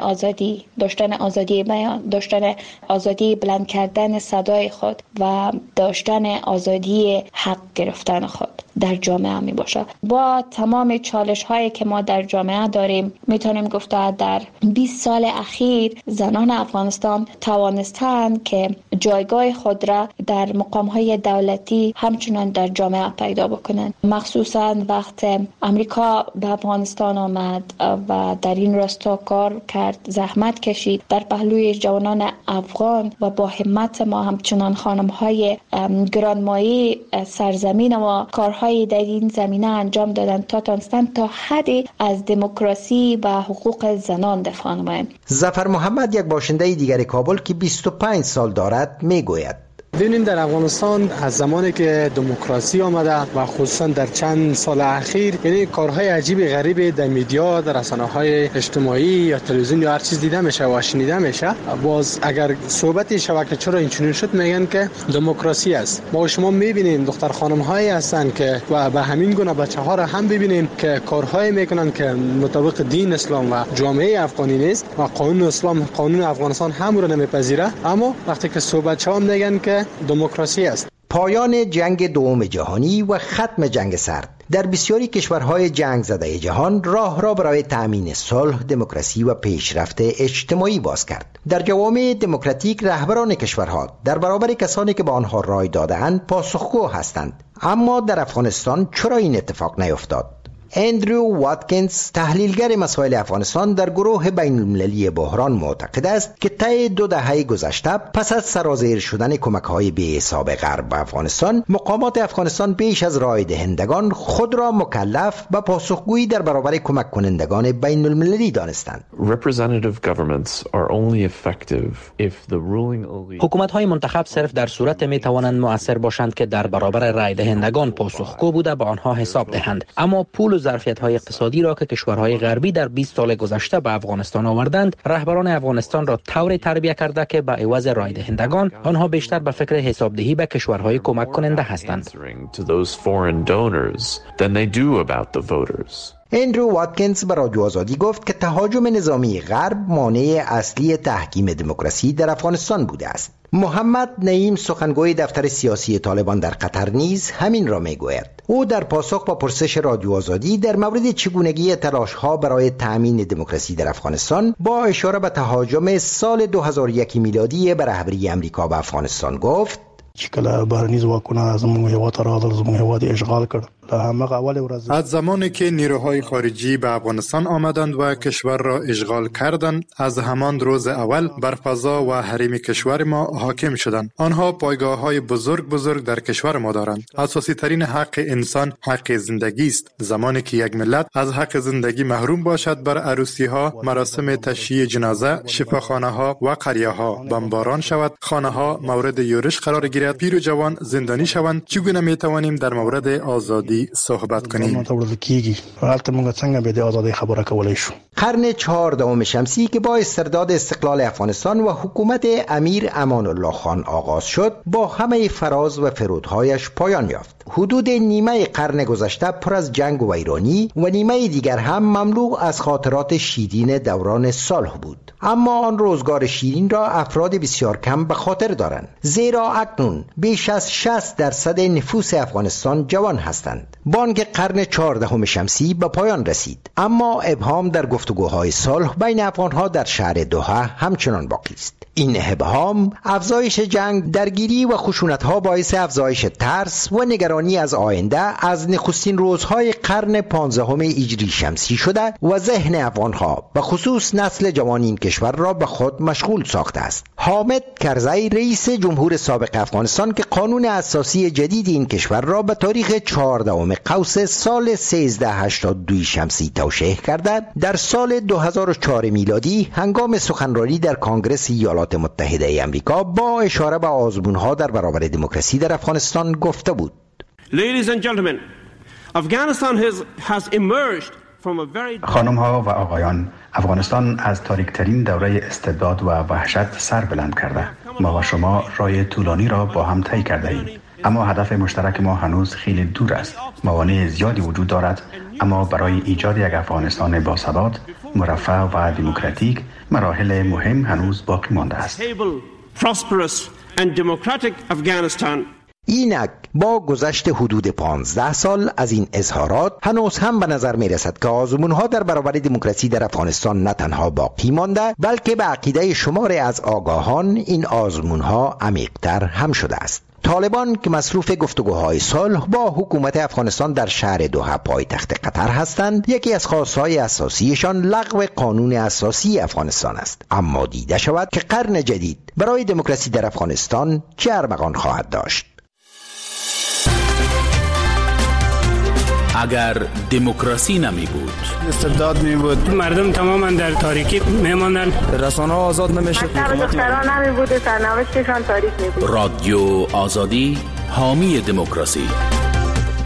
آزادی بیان، داشتن آزادی بلند کردن صدای خود و داشتن آزادی حق گرفتن خود در جامعه می باشه. با تمام چالش هایی که ما در جامعه داریم میتونیم گفت در 20 سال اخیر زنان افغانستان توانستند که جایگاه خود را در مقام های دولتی همچنان در جامعه پیدا بکنند. مخصوصا وقت امریکا به افغانستان آمد و در این راستا کار کرد، زحمت کشید در پهلوی جوانان افغان و با همت ما همچنان خانم‌های گرانمایه سرزمین ما کارهای در این زمینه انجام دادند تا تونستند تا حدی از دموکراسی و حقوق زنان دفاع نمایند. ظفر محمد، یک باشنده دیگر کابل که 25 سال دارد، میگوید ببینیم در افغانستان از زمانی که دموکراسی آمده و خصوصا در چند سال اخیر یعنی کارهای عجیب غریب در میدیا، در رسانه‌های اجتماعی یا تلویزیون یا هر چیز دیده میشه و شنیده میشه. باز اگر صحبتی شود که چرا اینچنین شد، میگن که دموکراسی است. ما شما میبینیم دختر خانم‌هایی هستن که و به همین گونه بچه‌ها را هم ببینیم که کارهای میکنن که مطابق دین اسلام و جامعه افغانی نیست و قانون اسلام، قانون افغانستان هم رو نمیپذیره، اما وقتی که صحبت شما میگن که دموکراسی است. پایان جنگ دوم جهانی و ختم جنگ سرد در بسیاری کشورهای جنگ زده جهان راه را برای تأمین صلح، دموکراسی و پیشرفت اجتماعی باز کرد. در جوامع دموکراتیک رهبران کشورها در برابر کسانی که به آنها رای داده‌اند پاسخگو هستند. اما در افغانستان چرا این اتفاق نیفتاد؟ اندرو واتکینز، تحلیلگر مسائل افغانستان در گروه بین المللی بحران، معتقد است که طی 2 دهه گذشته پس از سرازیر شدن کمک‌های بی‌حساب غرب به افغانستان، مقامات افغانستان بیش از رای دهندگان خود را مکلف به پاسخگویی در برابر کمک کنندگان بین المللی دانستند. حکومت‌های منتخب صرف در صورت می‌توانند مؤثر باشند که در برابر رای دهندگان پاسخگو بوده به آنها حساب دهند. اما پول ظرفیت‌های اقتصادی را که کشورهای غربی در 20 سال گذشته به افغانستان آوردند، رهبران افغانستان را طوری تربیت کرده که به عوض رای دهندگان آنها بیشتر به فکر حسابدهی به کشورهای کمک کننده هستند. اندرو واتکینز به رادیو آزادی گفت که تهاجم نظامی غرب مانع اصلی تحکیم دموکراسی در افغانستان بوده است. محمد نعیم، سخنگوی دفتر سیاسی طالبان در قطر، نیز همین را میگوید. او در پاسخ با پرسش رادیو آزادی در مورد چگونگی تلاش‌ها برای تأمین دموکراسی در افغانستان با اشاره به تهاجم سال 2001 میلادی به رهبری امریکا به افغانستان گفت: چې کله بهرني ځواکونه زموږ هیواد ته راغلل، زموږ هیواد اشغال کړ. از زمانی که نیروهای خارجی به افغانستان آمدند و کشور را اشغال کردند، از همان روز اول بر فضا و حریم کشور ما حاکم شدند. آنها پایگاه‌های بزرگ در کشور ما دارند. اساسی ترین حق انسان حق زندگی است. زمانی که یک ملت از حق زندگی محروم باشد، بر عروسی‌ها، مراسم تشییع جنازه، شفاخانه‌ها و قریه‌ها بمباران شود، خانه‌ها مورد یورش قرار گیرد، پیر و جوان زندانی شوند، چگونه می‌توانیم در مورد آزادی صحبت کنیم؟ قرن 14 شمسی که با استرداد استقلال افغانستان و حکومت امیر امان الله خان آغاز شد، با همه فراز و فرودهایش پایان یافت. حدود نیمه قرن گذشته پر از جنگ و ویرانی و نیمه دیگر هم مملو از خاطرات شیرین دوران صلح بود. اما آن روزگار شیرین را افراد بسیار کم به خاطر دارند، زیرا اکنون اکنون بیش از 60% نفوس افغانستان جوان هستند. بانک قرن 14 شمسی به پایان رسید، اما ابهام در گفتگوهای صلح بین افغانها در شهر دوحه همچنان باقی است. این ابهام، افزایش جنگ، درگیری و خشونت‌ها باعث افزایش ترس و نگرانی از آینده از نخستین روزهای قرن 15 هجری شمسی شده و ذهن افغان‌ها به خصوص نسل جوان این کشور را به خود مشغول ساخته است. حامد کرزی رئیس جمهور سابق افغانستان که قانون اساسی جدید این کشور را به تاریخ 14 قوس سال 1382 شمسی توشیح کرده، در سال 2004 میلادی هنگام سخنرانی در کنگره ایالات متحده ای آمریکا با اشاره به آزمون‌ها در برابر دموکراسی در افغانستان گفته بود: Ladies and gentlemen, Afghanistan has emerged from a very... خانم‌ها و آقایان، افغانستان از تاریک‌ترین دوره استبداد و وحشت سر بلند کرده. ما و شما راه طولانی را با هم طی کرده ایم، اما هدف مشترک ما هنوز خیلی دور است. موانع زیادی وجود دارد، اما برای ایجاد یک افغانستان باثبات، مرفه و دموکراتیک مراحل مهم هنوز باقی مانده است. اینک با گذشت حدود 15 سال از این اظهارات هنوز هم به نظر می رسد که آزمون‌ها در برابر دموکراسی در افغانستان نه تنها باقی مانده، بلکه به عقیده شماری از آگاهان این آزمون‌ها عمیق‌تر هم شده است. طالبان که مصروف گفتگوهای صلح با حکومت افغانستان در شهر دوحه پایتخت قطر هستند، یکی از خواستهای اساسیشان لغو قانون اساسی افغانستان است. اما دیده شود که قرن جدید برای دموکراسی در افغانستان چه ارمغان خواهد داشت. اگر دموکراسی نمی بود، استبداد می بود، مردم تماما در تاریکی می ماندن، رسانه ها آزاد نمی شد، دختران نمی بود، سرنوشتشان تاریک می بود. رادیو آزادی حامی دموکراسی.